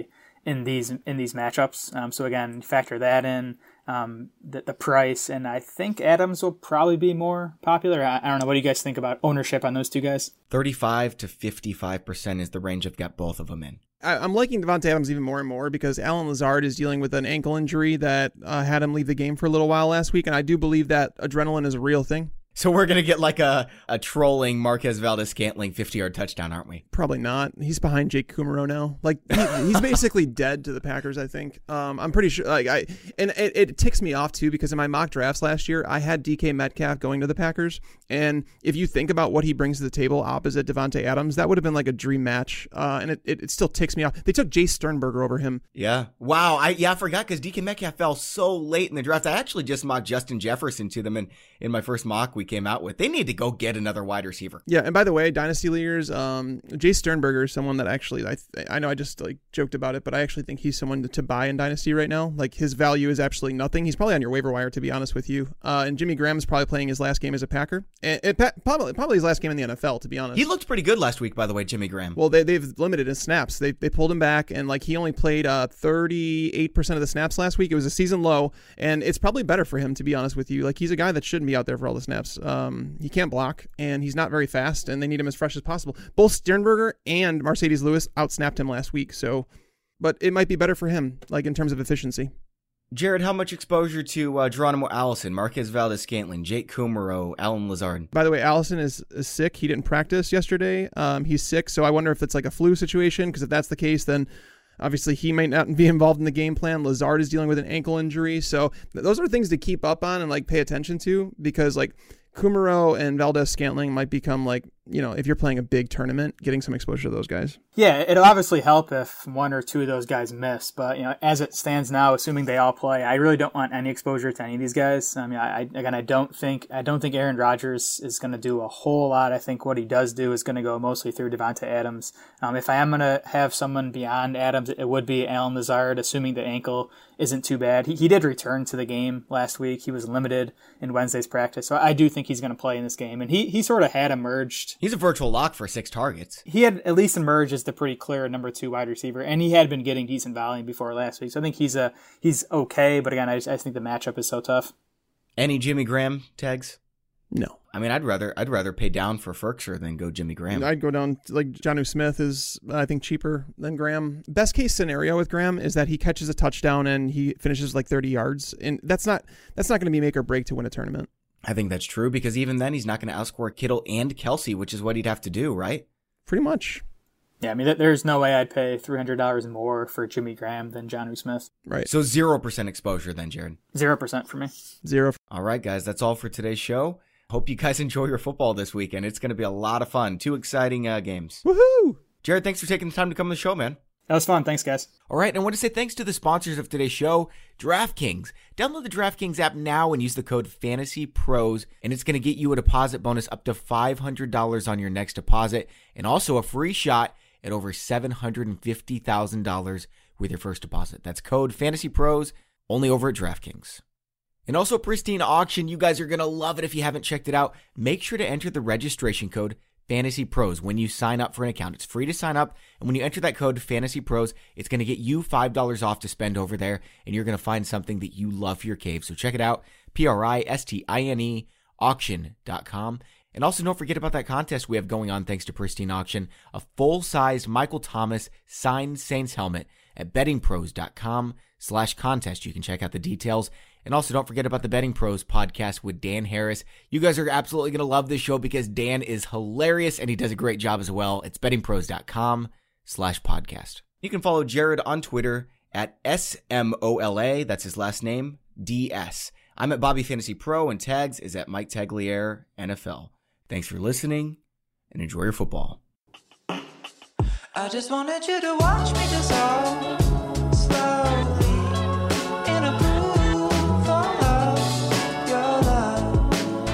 in these in these matchups. Um, so again, factor that in, um, the, the price, and I think Adams will probably be more popular. I, I don't know. What do you guys think about ownership on those two guys? thirty-five to fifty-five percent is the range I've got both of them in. I, I'm liking Davante Adams even more and more because Allen Lazard is dealing with an ankle injury that uh, had him leave the game for a little while last week, and I do believe that adrenaline is a real thing. So we're going to get like a, a trolling Marquez Valdes-Scantling fifty-yard touchdown, aren't we? Probably not. He's behind Jake Kumerow now. Like he, he's basically dead to the Packers, I think. Um, I'm pretty sure. Like I and it, it ticks me off too because in my mock drafts last year, I had D K Metcalf going to the Packers, and if you think about what he brings to the table opposite Davante Adams, that would have been like a dream match. Uh, and it, it, it still ticks me off. They took Jace Sternberger over him. Yeah. Wow. I yeah I forgot because D K Metcalf fell so late in the draft. I actually just mocked Justin Jefferson to them in in my first mock we came out with. They need to go get another wide receiver. Yeah, and by the way, Dynasty leaders, um, Jace Sternberger is someone that actually, I th- I know I just like joked about it, but I actually think he's someone to, to buy in Dynasty right now. Like his value is absolutely nothing. He's probably on your waiver wire, to be honest with you. Uh, and Jimmy Graham is probably playing his last game as a Packer. And it, probably probably his last game in the N F L, to be honest. He looked pretty good last week, by the way, Jimmy Graham. Well, they, they've limited his snaps. They they pulled him back, and like he only played uh, thirty-eight percent of the snaps last week. It was a season low, and it's probably better for him, to be honest with you. Like he's a guy that shouldn't be out there for all the snaps. Um, he can't block, and he's not very fast, and they need him as fresh as possible. Both Sternberger and Mercedes Lewis outsnapped him last week, so, but it might be better for him, like in terms of efficiency. Jared, how much exposure to uh, Geronimo Allison, Marquez Valdes-Scantling, Jake Kumerow, Allen Lazard? By the way, Allison is, is sick. He didn't practice yesterday. Um, he's sick, so I wonder if it's like a flu situation, because if that's the case, then obviously he might not be involved in the game plan. Lazard is dealing with an ankle injury, so those are things to keep up on and like pay attention to, because like Kumerow and Valdes-Scantling might become like, you know, if you're playing a big tournament, getting some exposure to those guys. Yeah, it'll obviously help if one or two of those guys miss. But, you know, as it stands now, assuming they all play, I really don't want any exposure to any of these guys. I mean, I, again, I don't think I don't think Aaron Rodgers is going to do a whole lot. I think what he does do is going to go mostly through Davante Adams. Um, if I am going to have someone beyond Adams, it would be Allen Lazard, assuming the ankle isn't too bad. He, he did return to the game last week. He was limited in Wednesday's practice. So I do think he's going to play in this game. And he, he sort of had emerged. He's a virtual lock for six targets. He had at least emerged as the pretty clear number two wide receiver, and he had been getting decent volume before last week. So I think he's a he's okay, but again, I, just, I think the matchup is so tough. Any Jimmy Graham tags? No. I mean, I'd rather I'd rather pay down for Ferkser than go Jimmy Graham. I'd go down to, like Jonnu Smith is I think cheaper than Graham. Best case scenario with Graham is that he catches a touchdown and he finishes like thirty yards, and that's not that's not going to be make or break to win a tournament. I think that's true, because even then he's not going to outscore Kittle and Kelsey, which is what he'd have to do, right? Pretty much. Yeah, I mean, there's no way I'd pay three hundred dollars more for Jimmy Graham than Jonnu Smith. Right. So zero percent exposure then, Jared? zero percent for me. Zero. All right, guys, that's all for today's show. Hope you guys enjoy your football this weekend. It's going to be a lot of fun. Two exciting uh, games. Woohoo! Jared, thanks for taking the time to come on the show, man. That was fun. Thanks, guys. All right, and I want to say thanks to the sponsors of today's show, DraftKings. Download the DraftKings app now and use the code FANTASYPROS, and it's going to get you a deposit bonus up to five hundred dollars on your next deposit, and also a free shot at over seven hundred fifty thousand dollars with your first deposit. That's code FANTASYPROS, only over at DraftKings. And also Pristine Auction. You guys are going to love it if you haven't checked it out. Make sure to enter the registration code Fantasy Pros when you sign up for an account. It's free to sign up, and when you enter that code Fantasy Pros, it's going to get you five dollars off to spend over there, and you're going to find something that you love for your cave. So check it out, P R I S T I N E auction dot com. And also don't forget about that contest we have going on thanks to Pristine Auction, a full-size Michael Thomas signed Saints helmet at betting pros dot com slash contest. You can check out the details. And also don't forget about the Betting Pros podcast with Dan Harris. You guys are absolutely going to love this show because Dan is hilarious and he does a great job as well. It's betting pros dot com slash podcast. You can follow Jared on Twitter at S M O L A. That's his last name, D S. I'm at Bobby Fantasy Pro, and Tags is at Mike Tagliere N F L. Thanks for listening and enjoy your football. I just wanted you to watch me dissolve slowly in a pool of your love.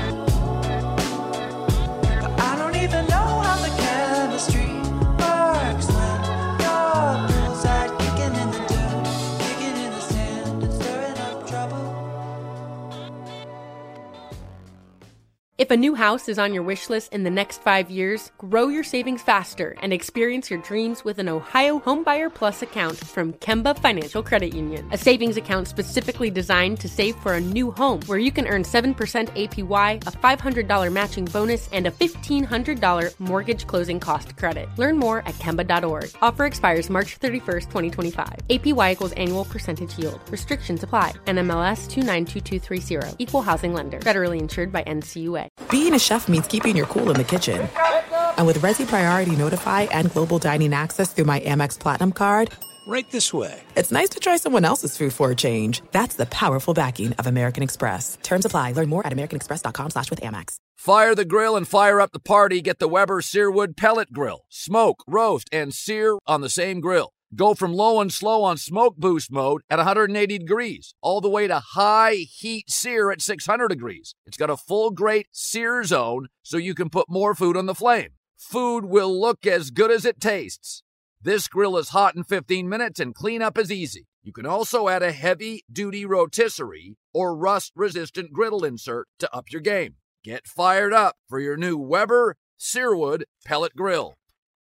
But I don't even know how the chemistry works when your poolside kicking in the dirt, kicking in the sand and stirring up trouble. If a new house is on your wish list in the next five years, grow your savings faster and experience your dreams with an Ohio Homebuyer Plus account from Kemba Financial Credit Union. A savings account specifically designed to save for a new home, where you can earn seven percent A P Y, a five hundred dollars matching bonus, and a fifteen hundred dollars mortgage closing cost credit. Learn more at Kemba dot org. Offer expires March thirty-first, twenty twenty-five. A P Y equals annual percentage yield. Restrictions apply. N M L S two nine two two three zero. Equal housing lender. Federally insured by N C U A. Being a chef means keeping your cool in the kitchen. And with Resi Priority Notify and Global Dining Access through my Amex Platinum card, right this way. It's nice to try someone else's food for a change. That's the powerful backing of American Express. Terms apply. Learn more at americanexpress.com slash with Amex. Fire the grill and fire up the party. Get the Weber Searwood Pellet Grill. Smoke, roast, and sear on the same grill. Go from low and slow on smoke boost mode at one hundred eighty degrees, all the way to high heat sear at six hundred degrees. It's got a full grate sear zone, so you can put more food on the flame. Food will look as good as it tastes. This grill is hot in fifteen minutes and cleanup is easy. You can also add a heavy-duty rotisserie or rust-resistant griddle insert to up your game. Get fired up for your new Weber Searwood Pellet Grill.